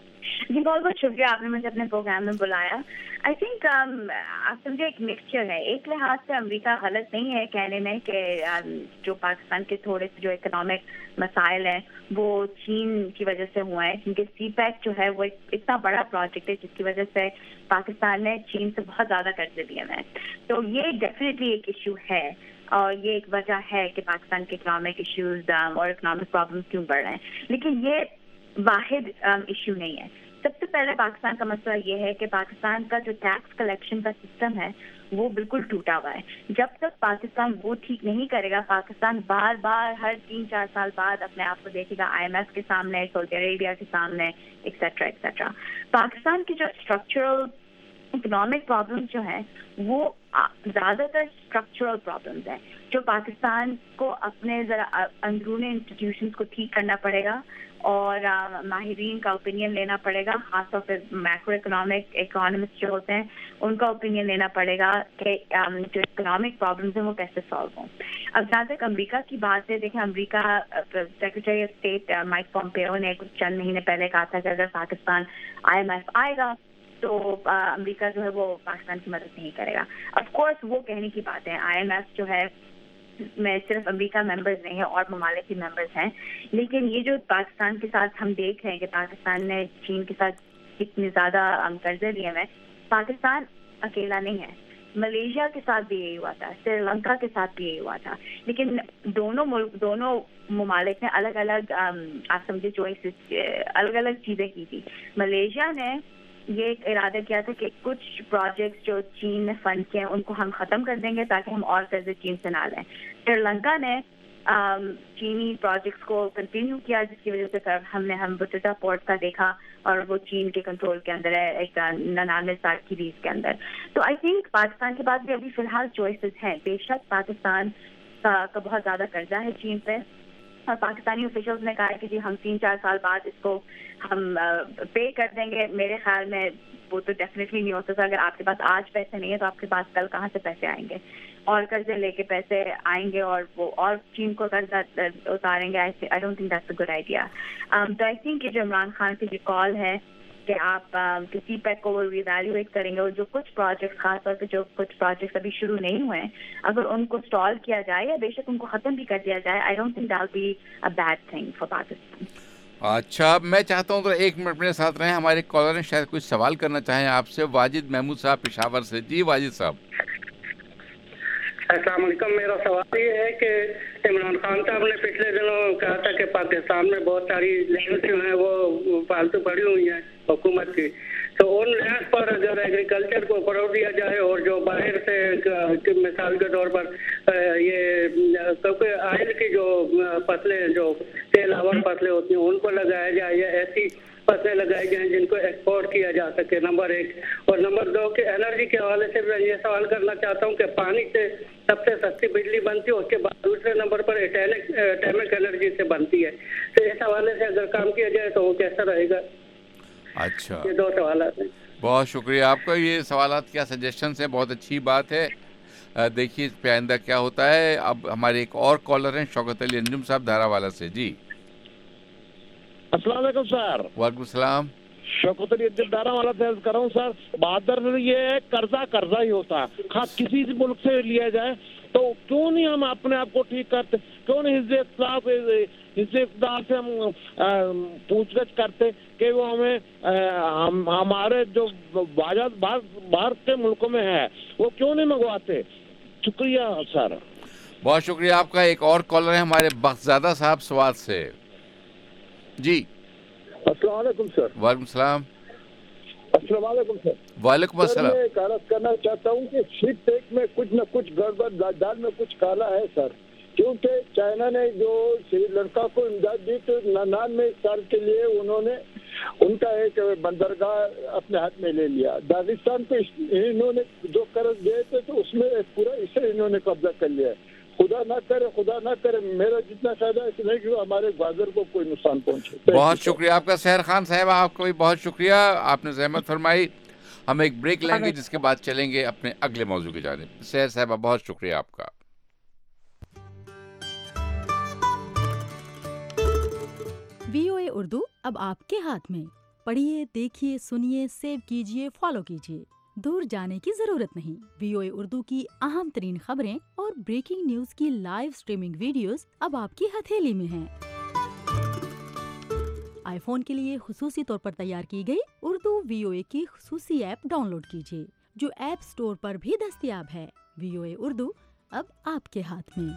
जी बहुत बहुत शुक्रिया, आपने मुझे अपने प्रोग्राम में बुलाया। आई थिंक आप समझे एक मिक्सचर है। एक लिहाज से अमेरिका गलत नहीं है कहने में कि जो पाकिस्तान के थोड़े से जो इकोनॉमिक मसाइल हैं वो चीन की वजह से हुआ है, क्योंकि सीपैक जो है वो इतना बड़ा प्रोजेक्ट है जिसकी वजह से पाकिस्तान ने चीन से बहुत ज़्यादा कर्जे लिए हैं। तो ये डेफिनेटली एक इशू है और ये एक वजह है कि पाकिस्तान के इकोनॉमिक इश्यूज और इकोनॉमिक प्रॉब्लम्स क्यों बढ़ रहे हैं। लेकिन ये वाहिद इशू नहीं है। सबसे पहले पाकिस्तान का मसला ये है कि पाकिस्तान का जो टैक्स कलेक्शन का सिस्टम है वो बिल्कुल टूटा हुआ है। जब तक पाकिस्तान वो ठीक नहीं करेगा, पाकिस्तान बार बार हर 3-4 साल बाद अपने आप को देखेगा IMF के सामने, सऊदी अरेबिया के सामने, एक्सेट्रा एक्सेट्रा। पाकिस्तान की जो स्ट्रक्चरल इकोनॉमिक प्रॉब्लम्स जो हैं वो ज़्यादातर स्ट्रक्चरल प्रॉब्लम्स हैं जो पाकिस्तान को अपने ज़रा अंदरूनी इंस्टीट्यूशंस को ठीक करना पड़ेगा और माहिरीन का ओपिनियन लेना पड़ेगा, खासतौर पर मैक्रो इकोनॉमिस्ट जो होते हैं उनका ओपिनियन लेना पड़ेगा कि जो इकोनॉमिक प्रॉब्लम्स हैं वो कैसे सॉल्व हों। अब जहाँ तक अमेरिका की बात है, देखें America secretary of state Mike Pompeo ने कुछ चंद महीने पहले कहा था कि अगर पाकिस्तान IMF आएगा तो अमेरिका जो है वो पाकिस्तान की मदद नहीं करेगा। ऑफ कोर्स वो कहने की बात है, IMF जो है में सिर्फ अमेरिका मेंबर्स नहीं है और ममालिक भी मेंबर्स हैं, लेकिन ये जो पाकिस्तान के साथ हम देख रहे हैं कि पाकिस्तान ने चीन के साथ कितने ज़्यादा कर्जे लिए हैं, पाकिस्तान अकेला नहीं है। मलेशिया के साथ भी यही हुआ था, श्रीलंका के साथ भी यही हुआ था, लेकिन दोनों ममालिक ने अलग अलग आप समझे चॉइसेस अलग अलग चीज़ें की थी। मलेशिया ने ये इरादा किया था कि कुछ प्रोजेक्ट्स जो चीन ने फंड किए हैं उनको हम ख़त्म कर देंगे ताकि हम और कर्जे चीन से ना लें। श्रीलंका ने चीनी प्रोजेक्ट्स को कंटिन्यू किया जिसकी वजह से हम बुतुटा पोर्ट का देखा और वो चीन के कंट्रोल के अंदर है, एक 99 साल की लीज के अंदर। तो आई थिंक पाकिस्तान के पास भी अभी फ़िलहाल चॉइसेस हैं। बेशक पाकिस्तान का बहुत ज़्यादा कर्जा है चीन पे और पाकिस्तानी ऑफिशियल्स ने कहा है कि जी हम 3-4 साल बाद इसको हम पे कर देंगे। मेरे ख्याल में वो तो डेफिनेटली नहीं हो सकता। अगर आपके पास आज पैसे नहीं है तो आपके पास कल कहाँ से पैसे आएंगे, और कर्जे लेके पैसे आएंगे और वो और चीन को कर्जा उतारेंगे। I don't think that's a good idea. तो आई थिंक जो इमरान खान की जो कॉल है कि आप किसी पैक को रिवैल्यूएट करेंगे और जो कुछ प्रोजेक्ट खासतौर पर जो कुछ प्रोजेक्ट्स अभी शुरू नहीं हुए हैं अगर उनको स्टॉल किया जाए या बेशक उनको ख़त्म भी कर दिया जाए, I don't think that will be a bad thing for Pakistan. अच्छा, मैं चाहता हूँ तो 1 मिनट मेरे साथ रहें। हमारे कॉलर ने शायद कुछ सवाल करना चाहें आपसे। वाजिद महमूद साहब पेशावर से। जी वाजिद साहब। अस्सलाम वालेकुम। मेरा सवाल ये है कि इमरान खान साहब ने पिछले दिनों कहा था कि पाकिस्तान में बहुत सारी लैंड जो हैं वो फालतू पड़ी हुई हैं हुकूमत की, तो उन लैंड पर अगर एग्रीकल्चर को फरोग दिया जाए और जो बाहर से मिसाल के तौर पर ये क्योंकि आयल की जो फसलें जो तेल आवर फसलें होती हैं उनको लगाया जाए या ऐसी फसलें लगाई जाएं जिनको एक्सपोर्ट किया जा सके, नंबर 1। और नंबर 2 के एनर्जी के हवाले से मैं ये सवाल करना चाहता हूँ कि पानी से सबसे सस्ती बिजली बनती है, उसके बाद दूसरे नंबर पर एटॉमिक एनर्जी से बनती है। तो इस हवाले से अगर काम किया जाए तो वो कैसा रहेगा? अच्छा, ये 2 सवाल हैं। बहुत शुक्रिया आपका। ये सवालात क्या सजेशंस हैं, बहुत अच्छी बात है। دیکھیے اس پہ آئندہ کیا ہوتا ہے. اب ہمارے ایک اور کالر ہیں شوکت علی انجم صاحب دھارا والا سے. جی السلام علیکم سر. وعلیکم السلام. شوکت علی انجم دھارا والا سے عرض کر رہا ہوں سر. بہادر یہ ہے قرضہ ہی ہوتا ہے. کسی ملک سے لیا جائے تو کیوں نہیں ہم اپنے آپ کو ٹھیک کرتے, کیوں نہیں حزب اقتدار سے ہم پوچھ گچھ کرتے کہ وہ ہمیں ہمارے جو باہر کے ملکوں میں ہے وہ کیوں نہیں منگواتے. شکریہ سر. بہت شکریہ آپ کا. ایک اور کالر ہے ہمارے بختزادہ صاحب سوات سے. جی السلام علیکم سر. وعلیکم السلام. السلام علیکم سر. وعلیکم السلام. میں ایک عرض کرنا چاہتا ہوں کہ شپ ٹیک میں کچھ نہ کچھ گڑبڑ, دال میں کچھ کالا ہے سر, کیونکہ چائنا نے جو سری لنکا کو امداد دی تو 99 سال کے لیے انہوں نے ان کا ایک بندرگاہ اپنے ہاتھ میں لے لیا. داغستان کو انہوں نے جو قرض دیے تھے تو اس میں پورا اسے انہوں نے قبضہ کر لیا. خدا نہ کرے میرا جتنا فائدہ ہے اس نہیں کہ ہمارے گوادر کو کوئی نقصان پہنچے. بہت شکریہ آپ کا سحر خان صاحب. آپ کو بھی بہت شکریہ, آپ نے زحمت فرمائی. ہم ایک بریک لیں گے جس کے بعد چلیں گے اپنے اگلے موضوع کی جانب. سحر صاحبہ بہت شکریہ آپ کا. VOA اردو اب آپ کے ہاتھ میں. پڑھیے, دیکھیے, سنیے, سیو کیجیے, فالو کیجیے. دور جانے کی ضرورت نہیں. VOA اردو کی اہم ترین خبریں اور بریکنگ نیوز کی لائیو سٹریمنگ ویڈیوز اب آپ کی ہتھیلی میں ہیں. آئی فون کے لیے خصوصی طور پر تیار کی گئی اردو VOA کی خصوصی ایپ ڈاؤن لوڈ کیجیے جو ایپ سٹور پر بھی دستیاب ہے. VOA اردو اب آپ کے ہاتھ میں.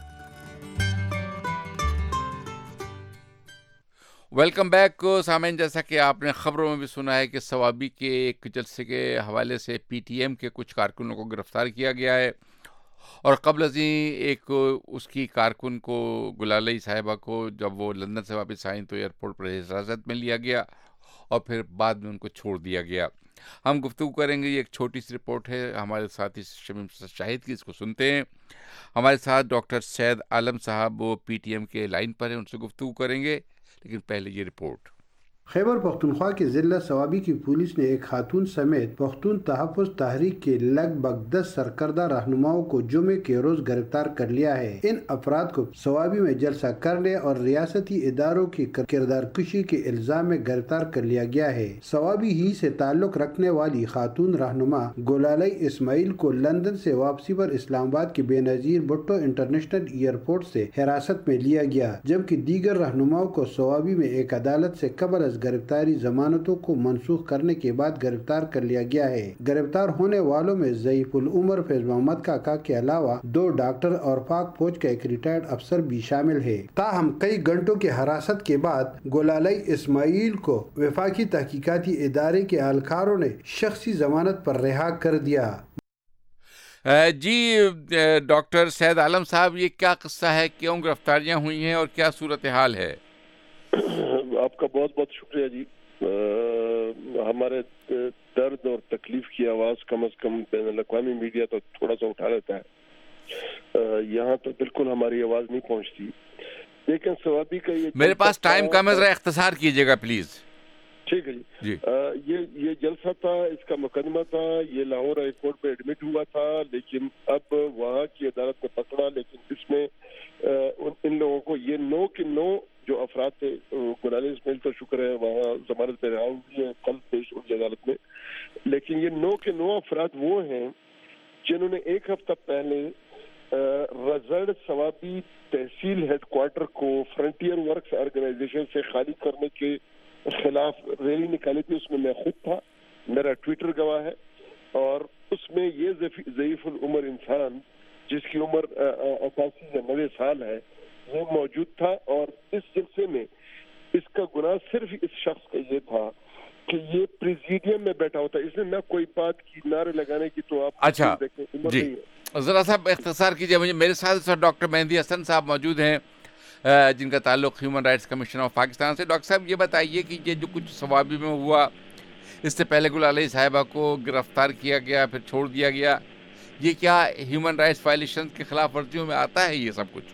ویلکم بیک سامعین. جیسا کہ آپ نے خبروں میں بھی سنا ہے کہ ثوابی کے ایک جلسے کے حوالے سے پی ٹی ایم کے کچھ کارکنوں کو گرفتار کیا گیا ہے, اور قبل ازیں ایک اس کی کارکن کو گلالئی صاحبہ کو جب وہ لندن سے واپس آئیں تو ایئرپورٹ پر حراست میں لیا گیا اور پھر بعد میں ان کو چھوڑ دیا گیا. ہم گفتگو کریں گے. یہ ایک چھوٹی سی رپورٹ ہے ہمارے ساتھی شمیم شاہد کی, اس کو سنتے ہیں. ہمارے ساتھ ڈاکٹر سید عالم صاحب وہ پی ٹی ایم کے لائن پر ہیں, ان سے گفتگو کریں گے, لیکن پہلے یہ رپورٹ. خیبر پختونخوا کے ضلع ثوابی کی پولیس نے ایک خاتون سمیت پختون تحفظ تحریک کے لگ بھگ 10 سرکردہ رہنماؤں کو جمعے کے روز گرفتار کر لیا ہے. ان افراد کو ثوابی میں جلسہ کرنے اور ریاستی اداروں کی کردار کشی کے الزام میں گرفتار کر لیا گیا ہے. ثوابی ہی سے تعلق رکھنے والی خاتون رہنما گلالئی اسماعیل کو لندن سے واپسی پر اسلام آباد کے بے نظیر بھٹو انٹرنیشنل ایئرپورٹ سے حراست میں لیا گیا, جبکہ دیگر رہنماؤں کو ثوابی میں ایک عدالت سے قبل از گرفتاری ضمانتوں کو منسوخ کرنے کے بعد گرفتار کر لیا گیا ہے. گرفتار ہونے والوں میں ضعیف العمر فیض محمد کاکا کے علاوہ 2 ڈاکٹر اور پاک فوج کا ایک ریٹائرڈ افسر بھی شامل ہے. تاہم کئی گھنٹوں کی حراست کے بعد گلالئی اسماعیل کو وفاقی تحقیقاتی ادارے کے اہلکاروں نے شخصی ضمانت پر رہا کر دیا. جی ڈاکٹر سید عالم صاحب, یہ کیا قصہ ہے, کیوں گرفتاریاں ہوئی ہیں اور کیا صورتحال ہے؟ آپ کا بہت بہت شکریہ جی. ہمارے درد اور تکلیف کی آواز کم از کم بین الاقوامی میڈیا تو تھوڑا سا اٹھا لیتا ہے, یہاں تو بالکل ہماری آواز نہیں پہنچتی. لیکن ثوابی کا یہ میرے پاس ٹائم کم ہے, ذرا اختصار کیجیے گا پلیز. ٹھیک ہے جی. یہ جلسہ تھا, اس کا مقدمہ تھا, یہ لاہور ہائی کورٹ میں ایڈمٹ ہوا تھا, لیکن اب وہاں کی عدالت نے پکڑا. لیکن اس میں ان لوگوں کو یہ 9 کے 9 جو افراد تھے, گلالئی اسماعیل تو شکر ہے وہاں ضمانت پہ رہا ہوئی ہے, کل پیش ہوئی عدالت میں. لیکن یہ 9 کے 9 افراد وہ ہیں جنہوں نے ایک ہفتہ پہلے رزڑ ثوابی تحصیل ہیڈ کوارٹر کو فرنٹیئر ورکس آرگنائزیشن سے خالی کرنے کے خلاف ریلی نکالی تھی. اس میں میں خود تھا, میرا ٹویٹر گواہ ہے, اور اس میں یہ ضعیف العمر انسان جس کی عمر 88 یا 90 سال ہے وہ موجود تھا. اور اس جلسے میں اس کا گناہ صرف اس شخص کا یہ تھا کہ یہ پریزیڈیم میں بیٹھا ہوتا. اس نے نہ کوئی بات کی, نعرے لگانے کی, تو آپ اچھا جی ذرا صاحب اختصار کیجیے مجھے. میرے ساتھ ڈاکٹر مہندی حسن صاحب موجود ہیں جن کا تعلق Human Rights Commission of Pakistan سے. ڈاکٹر صاحب یہ بتائیے کہ یہ جو کچھ ثوابی میں ہوا, اس سے پہلے گلالئی صاحبہ کو گرفتار کیا گیا, پھر چھوڑ دیا گیا, یہ کیا ہیومن رائٹس وائلیشن کے خلاف ورزیوں میں آتا ہے یہ سب کچھ؟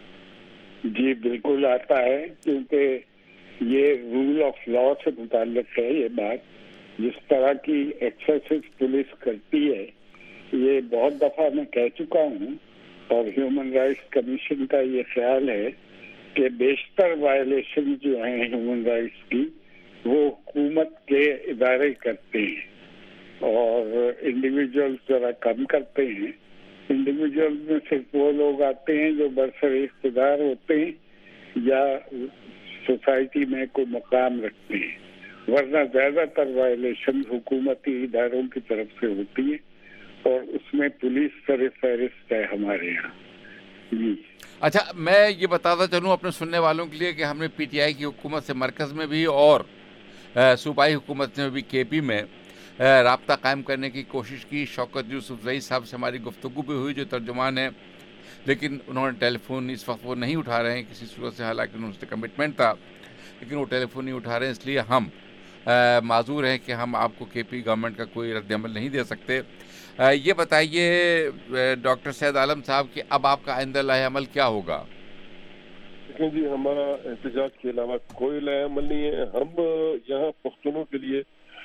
جی بالکل آتا ہے, کیونکہ یہ رول آف لا سے متعلق ہے یہ بات. جس طرح کی ایکسرسائز پولیس کرتی ہے یہ بہت دفعہ میں کہہ چکا ہوں اور ہیومن رائٹس کمیشن کا یہ خیال ہے کہ بیشتر وائلیشن جو ہیں ہیومن رائٹس کی وہ حکومت کے ادارے کرتے ہیں اور انڈیویجول ذرا کم کرتے ہیں. انڈیویجول میں صرف وہ لوگ آتے ہیں جو برسر اقتدار ہوتے ہیں یا سوسائٹی میں کوئی مقام رکھتے ہیں, ورنہ زیادہ تر وائلیشن حکومتی اداروں کی طرف سے ہوتی ہے اور اس میں پولیس سر فہرست ہے ہمارے یہاں. جی اچھا, میں یہ بتاتا چلوں اپنے سننے والوں کے لیے کہ ہم نے پی ٹی آئی کی حکومت سے مرکز میں بھی اور صوبائی حکومت میں بھی کے پی میں رابطہ قائم کرنے کی کوشش کی. شوکت یوسف زئی صاحب سے ہماری گفتگو بھی ہوئی جو ترجمان ہیں, لیکن انہوں نے ٹیلی فون اس وقت وہ نہیں اٹھا رہے ہیں کسی صورت سے, حالانکہ انہوں سے کمٹمنٹ تھا, لیکن وہ ٹیلی فون نہیں اٹھا رہے ہیں, اس لیے ہم معذور ہیں کہ ہم آپ کو کے پی گورنمنٹ کا کوئی رد عمل نہیں دے سکتے. یہ بتائیے ڈاکٹر سید عالم صاحب کہ اب آپ کا آئندہ لاہ عمل کیا ہوگا؟ دیکھیں جی, ہمارا احتجاج کے علاوہ کوئی لاہ عمل نہیں ہے. ہم یہاں پختونوں کے لیے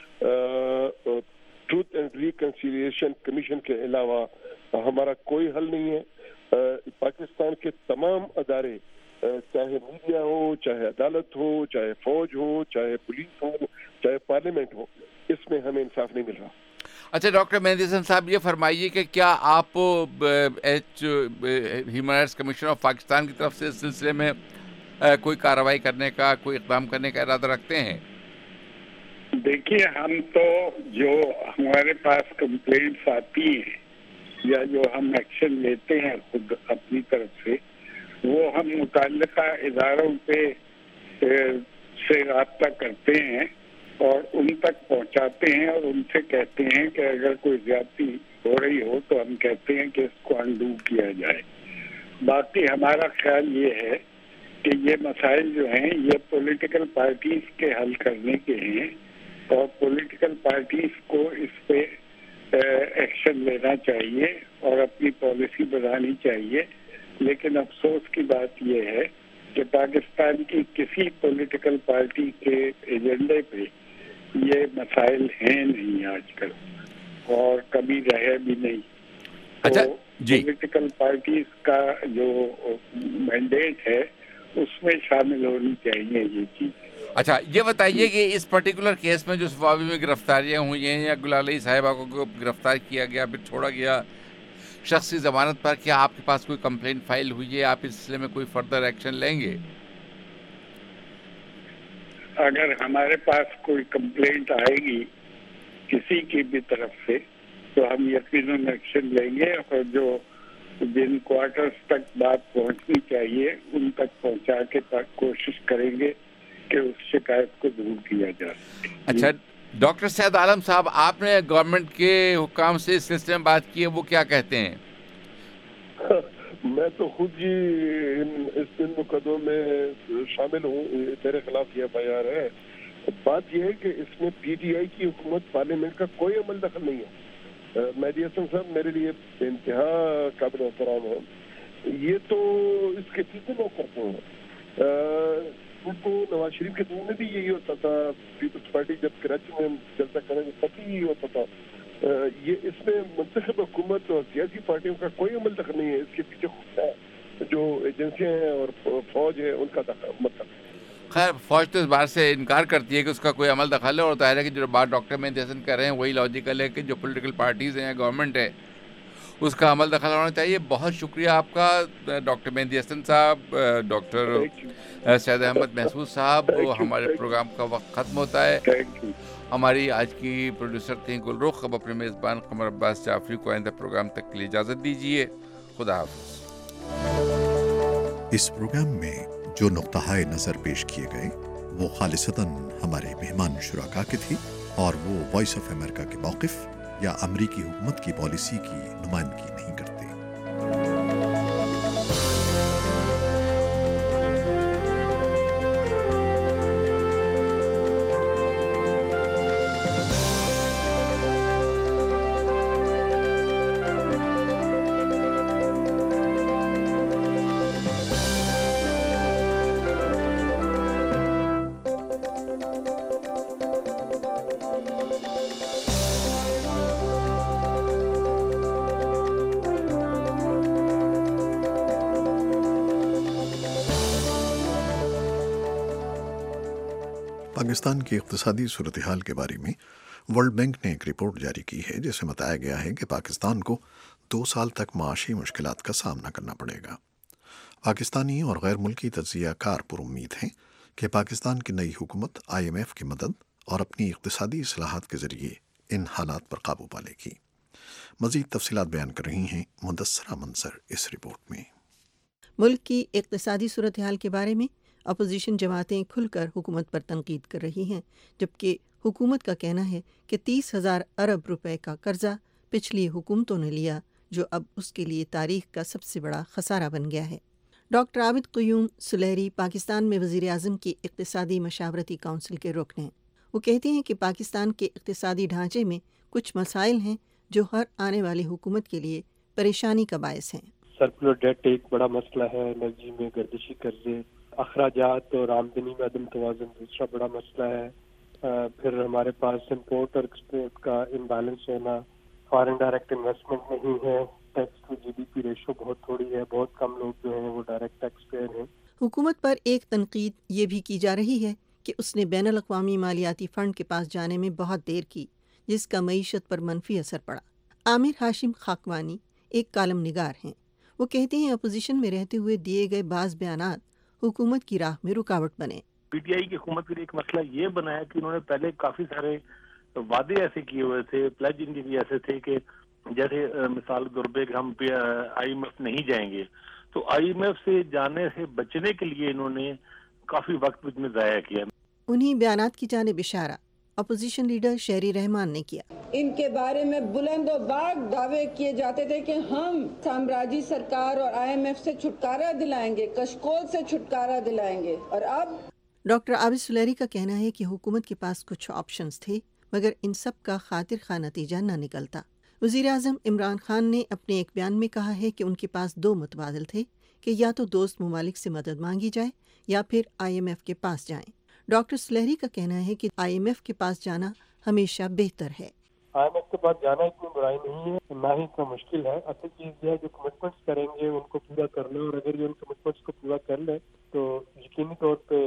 ٹروتھ اینڈ ریکنسیلیشن کمیشن کے علاوہ ہمارا کوئی حل نہیں ہے. پاکستان کے تمام ادارے, چاہے میڈیا ہو, چاہے عدالت ہو, چاہے فوج ہو, چاہے پولیس ہو, چاہے پارلیمنٹ ہو, اس میں ہمیں انصاف نہیں مل رہا. اچھا ڈاکٹر مہدی حسن صاحب, یہ فرمائیے کہ کیا آپ Human Rights Commission of Pakistan کی طرف سے اس سلسلے میں کوئی کارروائی کرنے کا, کوئی اقدام کرنے کا ارادہ رکھتے ہیں؟ دیکھیے, ہم تو جو ہمارے پاس کمپلینٹس آتی ہیں یا جو ہم ایکشن لیتے ہیں خود اپنی طرف سے, وہ ہم متعلقہ اداروں پہ سے رابطہ کرتے ہیں اور ان تک پہنچاتے ہیں اور ان سے کہتے ہیں کہ اگر کوئی زیادتی ہو رہی ہو تو ہم کہتے ہیں کہ اس کو انڈو کیا جائے. باقی ہمارا خیال یہ ہے کہ یہ مسائل جو ہیں یہ پولیٹیکل پارٹیز کے حل کرنے کے ہیں اور پولیٹیکل پارٹیز کو اس پہ ایکشن لینا چاہیے اور اپنی پالیسی بنانی چاہیے. لیکن افسوس کی بات یہ ہے کہ پاکستان کی کسی پولیٹیکل پارٹی کے ایجنڈے پہ یہ مسائل ہیں نہیں آج کل اور کبھی رہے بھی نہیں. اچھا جی, پولیٹیکل پارٹیز کا جو مینڈیٹ ہے اس میں شامل ہونی چاہیے یہ چیز. اچھا یہ بتائیے کہ اس پرٹیکولر کیس میں جو صوابی میں گرفتاریاں ہوئی ہیں یا گلالئی صاحبہ کو گرفتار کیا گیا پھر چھوڑا گیا شخصی ضمانت پر, کیا آپ کے پاس کوئی کمپلین فائل ہوئی ہے؟ آپ اس سلسلے میں کوئی فردر ایکشن لیں گے؟ اگر ہمارے پاس کوئی کمپلینٹ آئے گی کسی کی بھی طرف سے تو ہم یقیناً ایکشن لیں گے اور جو جن کوارٹرز تک بات پہنچنی چاہیے ان تک پہنچا کے کوشش کریں گے کہ اس شکایت کو دور کیا جا سکے. اچھا ڈاکٹر سید عالم صاحب, آپ نے گورنمنٹ کے حکام سے اس سلسلے میں بات کی ہے, وہ کیا کہتے ہیں؟ میں تو خود ہی اس مقدموں میں شامل ہوں, میرے خلاف یہ FIR ہے. بات یہ ہے کہ اس میں پی ٹی آئی کی حکومت پارلیمنٹ کا کوئی عمل دخل نہیں ہے. مہدی حسن صاحب میرے لیے انتہا قابل احترام ہے, یہ تو اس کے پیچھے لوگ کرتے ہیں. تو نواز شریف کے دور میں بھی یہی ہوتا تھا, پیپلز پارٹی جب کراچی میں جلسہ کرنے میں تب بھی یہی ہوتا تھا. یہ اس میں منتخب حکومت اور سیاسی پارٹیوں کا کوئی عمل دخل نہیں ہے. اس کے پیچھے خود جو ایجنسیاں ہیں اور فوج ہے ان کا مطلب. خیر فوج تو اس بات سے انکار کرتی ہے کہ اس کا کوئی عمل دخل ہے, اور ظاہر ہے کہ جو بات ڈاکٹر مہدی حسن کر رہے ہیں وہی لاجیکل ہے کہ جو پولیٹیکل پارٹیز ہیں, گورنمنٹ ہے, اس کا عمل دخل ہونا چاہیے. بہت شکریہ آپ کا ڈاکٹر مہدی حسن صاحب, ڈاکٹر سید احمد محسود صاحب. ہمارے پروگرام کا وقت ختم ہوتا ہے. ہماری آج کی پروڈیوسر تھیں گلرخ. اب اپنے میزبان قمر عباس جعفری کو آئندہ پروگرام تک کے لیے اجازت دیجیے. خدا حافظ. اس پروگرام میں جو نقطہ نظر پیش کیے گئے وہ خالصتاً ہمارے مہمان شرکا کے تھے اور وہ وائس آف امریکہ کے موقف یا امریکی حکومت کی پالیسی کی نمائندگی نہیں کرتے. پاکستان کی اقتصادی صورتحال کے بارے میں ورلڈ بینک نے ایک رپورٹ جاری کی ہے جس میں بتایا گیا ہے کہ پاکستان کو 2 سال تک معاشی مشکلات کا سامنا کرنا پڑے گا۔ پاکستانی اور غیر ملکی تجزیہ کار پر امید ہیں کہ پاکستان کی نئی حکومت IMF کی مدد اور اپنی اقتصادی اصلاحات کے ذریعے ان حالات پر قابو پالے گی۔ مزید تفصیلات بیان کر رہی ہیں مدثرہ منظر اس رپورٹ میں۔ ملک کی اقتصادی صورتحال کے بارے میں اپوزیشن جماعتیں کھل کر حکومت پر تنقید کر رہی ہیں، جبکہ حکومت کا کہنا ہے کہ 30,000 ارب روپے کا قرضہ پچھلی حکومتوں نے لیا، جو اب اس کے لیے تاریخ کا سب سے بڑا خسارہ بن گیا ہے۔ ڈاکٹر عابد قیوم سلیری پاکستان میں وزیر اعظم کی اقتصادی مشاورتی کونسل کے رکن ہیں۔ وہ کہتے ہیں کہ پاکستان کے اقتصادی ڈھانچے میں کچھ مسائل ہیں جو ہر آنے والی حکومت کے لیے پریشانی کا باعث ہیں۔ سرکولر ڈیٹ ایک بڑا مسئلہ ہے، انرجی میں گردشی قرضے، اخراجات اور آمدنی میں عدم توازن دوسرا بڑا مسئلہ ہے، پھر ہمارے پاس امپورٹ اور ایکسپورٹ کا امبیلنس ہونا، فارن ڈائریکٹ انویسٹمنٹ نہیں ہے، ٹیکس ٹو GDP ریشو بہت تھوڑی ہے، بہت کم لوگ جو ہیں وہ ڈائریکٹ ٹیکس پیئر ہیں۔ حکومت پر ایک تنقید یہ بھی کی جا رہی ہے کہ اس نے بین الاقوامی مالیاتی فنڈ کے پاس جانے میں بہت دیر کی، جس کا معیشت پر منفی اثر پڑا۔ عامر ہاشم خاکوانی ایک کالم نگار ہیں۔ وہ کہتے ہیں اپوزیشن میں رہتے ہوئے دیے گئے بعض بیانات حکومت کی راہ میں رکاوٹ بنے۔ PTI کی حکومت کے لیے ایک مسئلہ یہ بنایا کہ انہوں نے پہلے کافی سارے وعدے ایسے کیے ہوئے تھے، پلیج ان کے بھی ایسے تھے کہ جیسے مثال کے طور پہ کہ ہم IMF نہیں جائیں گے، تو IMF سے جانے سے بچنے کے لیے انہوں نے کافی وقت میں ضائع کیا۔ انہی بیانات کی جانب اشارہ اپوزیشن لیڈر شہری رحمان نے کیا۔ ان کے بارے میں بلند و باغ دعوے کیے جاتے تھے کہ ہم سامراجی سرکار اور IMF سے چھٹکارا دلائیں گے، کشکول سے چھٹکارا دلائیں گے، اور اب ڈاکٹر عابد سلیری کا کہنا ہے کہ حکومت کے پاس کچھ آپشنز تھے، مگر ان سب کا خاطر خواہ نتیجہ نہ نکلتا۔ وزیر اعظم عمران خان نے اپنے ایک بیان میں کہا ہے کہ ان کے پاس 2 متبادل تھے کہ یا تو دوست ممالک سے مدد مانگی جائے یا پھر IMF کے پاس جائیں۔ ڈاکٹر سلیری کا کہنا ہے کہ IMF کے پاس جانا ہمیشہ بہتر ہے۔ IMF کے پاس جانا اتنی برائی نہیں ہے، نہ ہی اتنا مشکل ہے۔ اصل چیز یہ ہے جو کمٹمنٹس کریں گے ان کو پورا کرنا، اور اگر یہ ان کمٹمنٹس کو پورا کر لیں تو یقینی طور پہ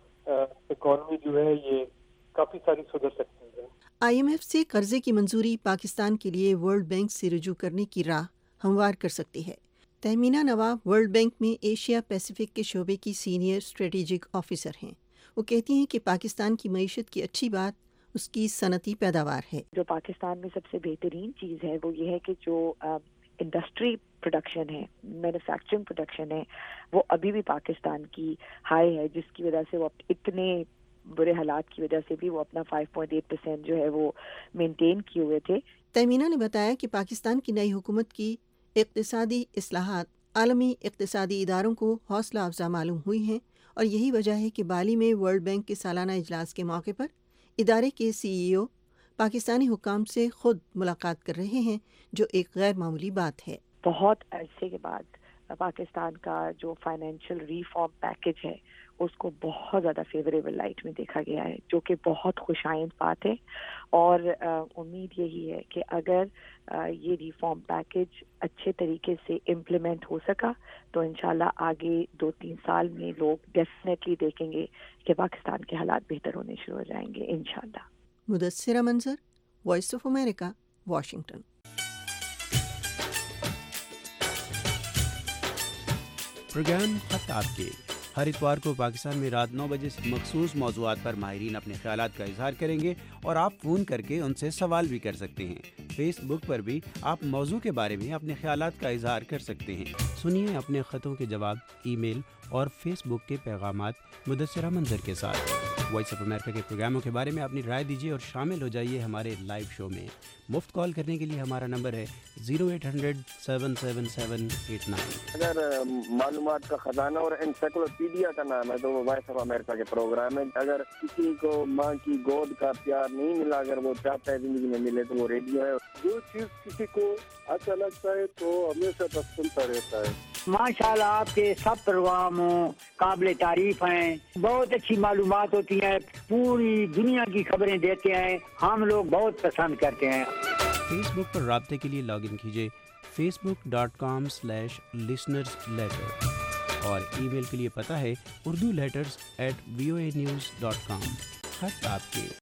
اکانومی جو ہے یہ کافی ساری سدھر سکتی ہے۔ IMF سے قرضے کی منظوری پاکستان کے لیے ورلڈ بینک سے رجوع کرنے کی راہ ہموار کر سکتی ہے۔ تہمینہ نواب ورلڈ بینک میں ایشیا پیسیفک کے شعبے کی سینئر اسٹریٹجک آفیسر ہیں۔ وہ کہتی ہیں کہ پاکستان کی معیشت کی اچھی بات اس کی صنعتی پیداوار ہے۔ جو پاکستان میں سب سے بہترین چیز ہے وہ یہ ہے کہ جو انڈسٹری پروڈکشن ہے، مینوفیکچرنگ پروڈکشن ہے، وہ ابھی بھی پاکستان کی ہائی ہے، جس کی وجہ سے وہ اتنے برے حالات کی وجہ سے بھی وہ اپنا 5.8% جو ہے وہ مینٹین کیے ہوئے تھے۔ تہمینہ نے بتایا کہ پاکستان کی نئی حکومت کی اقتصادی اصلاحات عالمی اقتصادی اداروں کو حوصلہ افزا معلوم ہوئی ہیں، اور یہی وجہ ہے کہ بالی میں ورلڈ بینک کے سالانہ اجلاس کے موقع پر ادارے کے CEO پاکستانی حکام سے خود ملاقات کر رہے ہیں، جو ایک غیر معمولی بات ہے۔ بہت عرصے کے بعد پاکستان کا جو فائنینشیل ریفارم پیکج ہے اس کو بہت زیادہ فیوریبل لائٹ میں دیکھا گیا ہے، جو کہ بہت خوش آئند بات ہے، اور امید یہی ہے کہ اگر یہ ریفارم پیکج اچھے طریقے سے امپلیمنٹ ہو سکا تو انشاءاللہ آگے 2-3 سال میں لوگ ڈیفینیٹلی دیکھیں گے کہ پاکستان کے حالات بہتر ہونے شروع ہو جائیں گے انشاءاللہ۔ Mudassira Manzar, Voice of America, Washington. Program خط آپ کے ہر اتوار کو پاکستان میں رات 9 بجے سے مخصوص موضوعات پر ماہرین اپنے خیالات کا اظہار کریں گے، اور آپ فون کر کے ان سے سوال بھی کر سکتے ہیں۔ فیس بک پر بھی آپ موضوع کے بارے میں اپنے خیالات کا اظہار کر سکتے ہیں۔ سنیے اپنے خطوں کے جواب ای میل اور فیس بک کے پیغامات مدثرہ منظر کے ساتھ۔ وائس آف امریکہ کے پروگراموں کے بارے میں اپنی رائے دیجیے اور شامل ہو جائیے ہمارے لائیو شو میں۔ مفت کال کرنے کے لیے ہمارا نمبر ہے 080077789۔ اگر معلومات کا خزانہ اور انسائکلوپیڈیا کا نام ہے تو وہ وائس آف امریکہ کے پروگرام ہے۔ اگر کسی کو ماں کی گود کا پیار نہیں ملا، اگر وہ چاہتا ہے زندگی میں ملے، تو وہ ریڈیو ہے۔ جو چیز کسی کو اچھا لگتا ہے تو ہمیشہ بس سنتا رہتا ہے۔ ماشاءاللہ آپ کے سب پروگرام قابل تعریف ہیں، بہت اچھی معلومات ہوتی ہیں، پوری دنیا کی خبریں دیتے ہیں، ہم لوگ بہت پسند کرتے ہیں۔ فیس بک پر رابطے کے لیے لاگ ان کیجیے facebook.com/listenersletter، اور ای میل کے لیے پتہ ہے urduletters@voanews.com۔ खत आपके।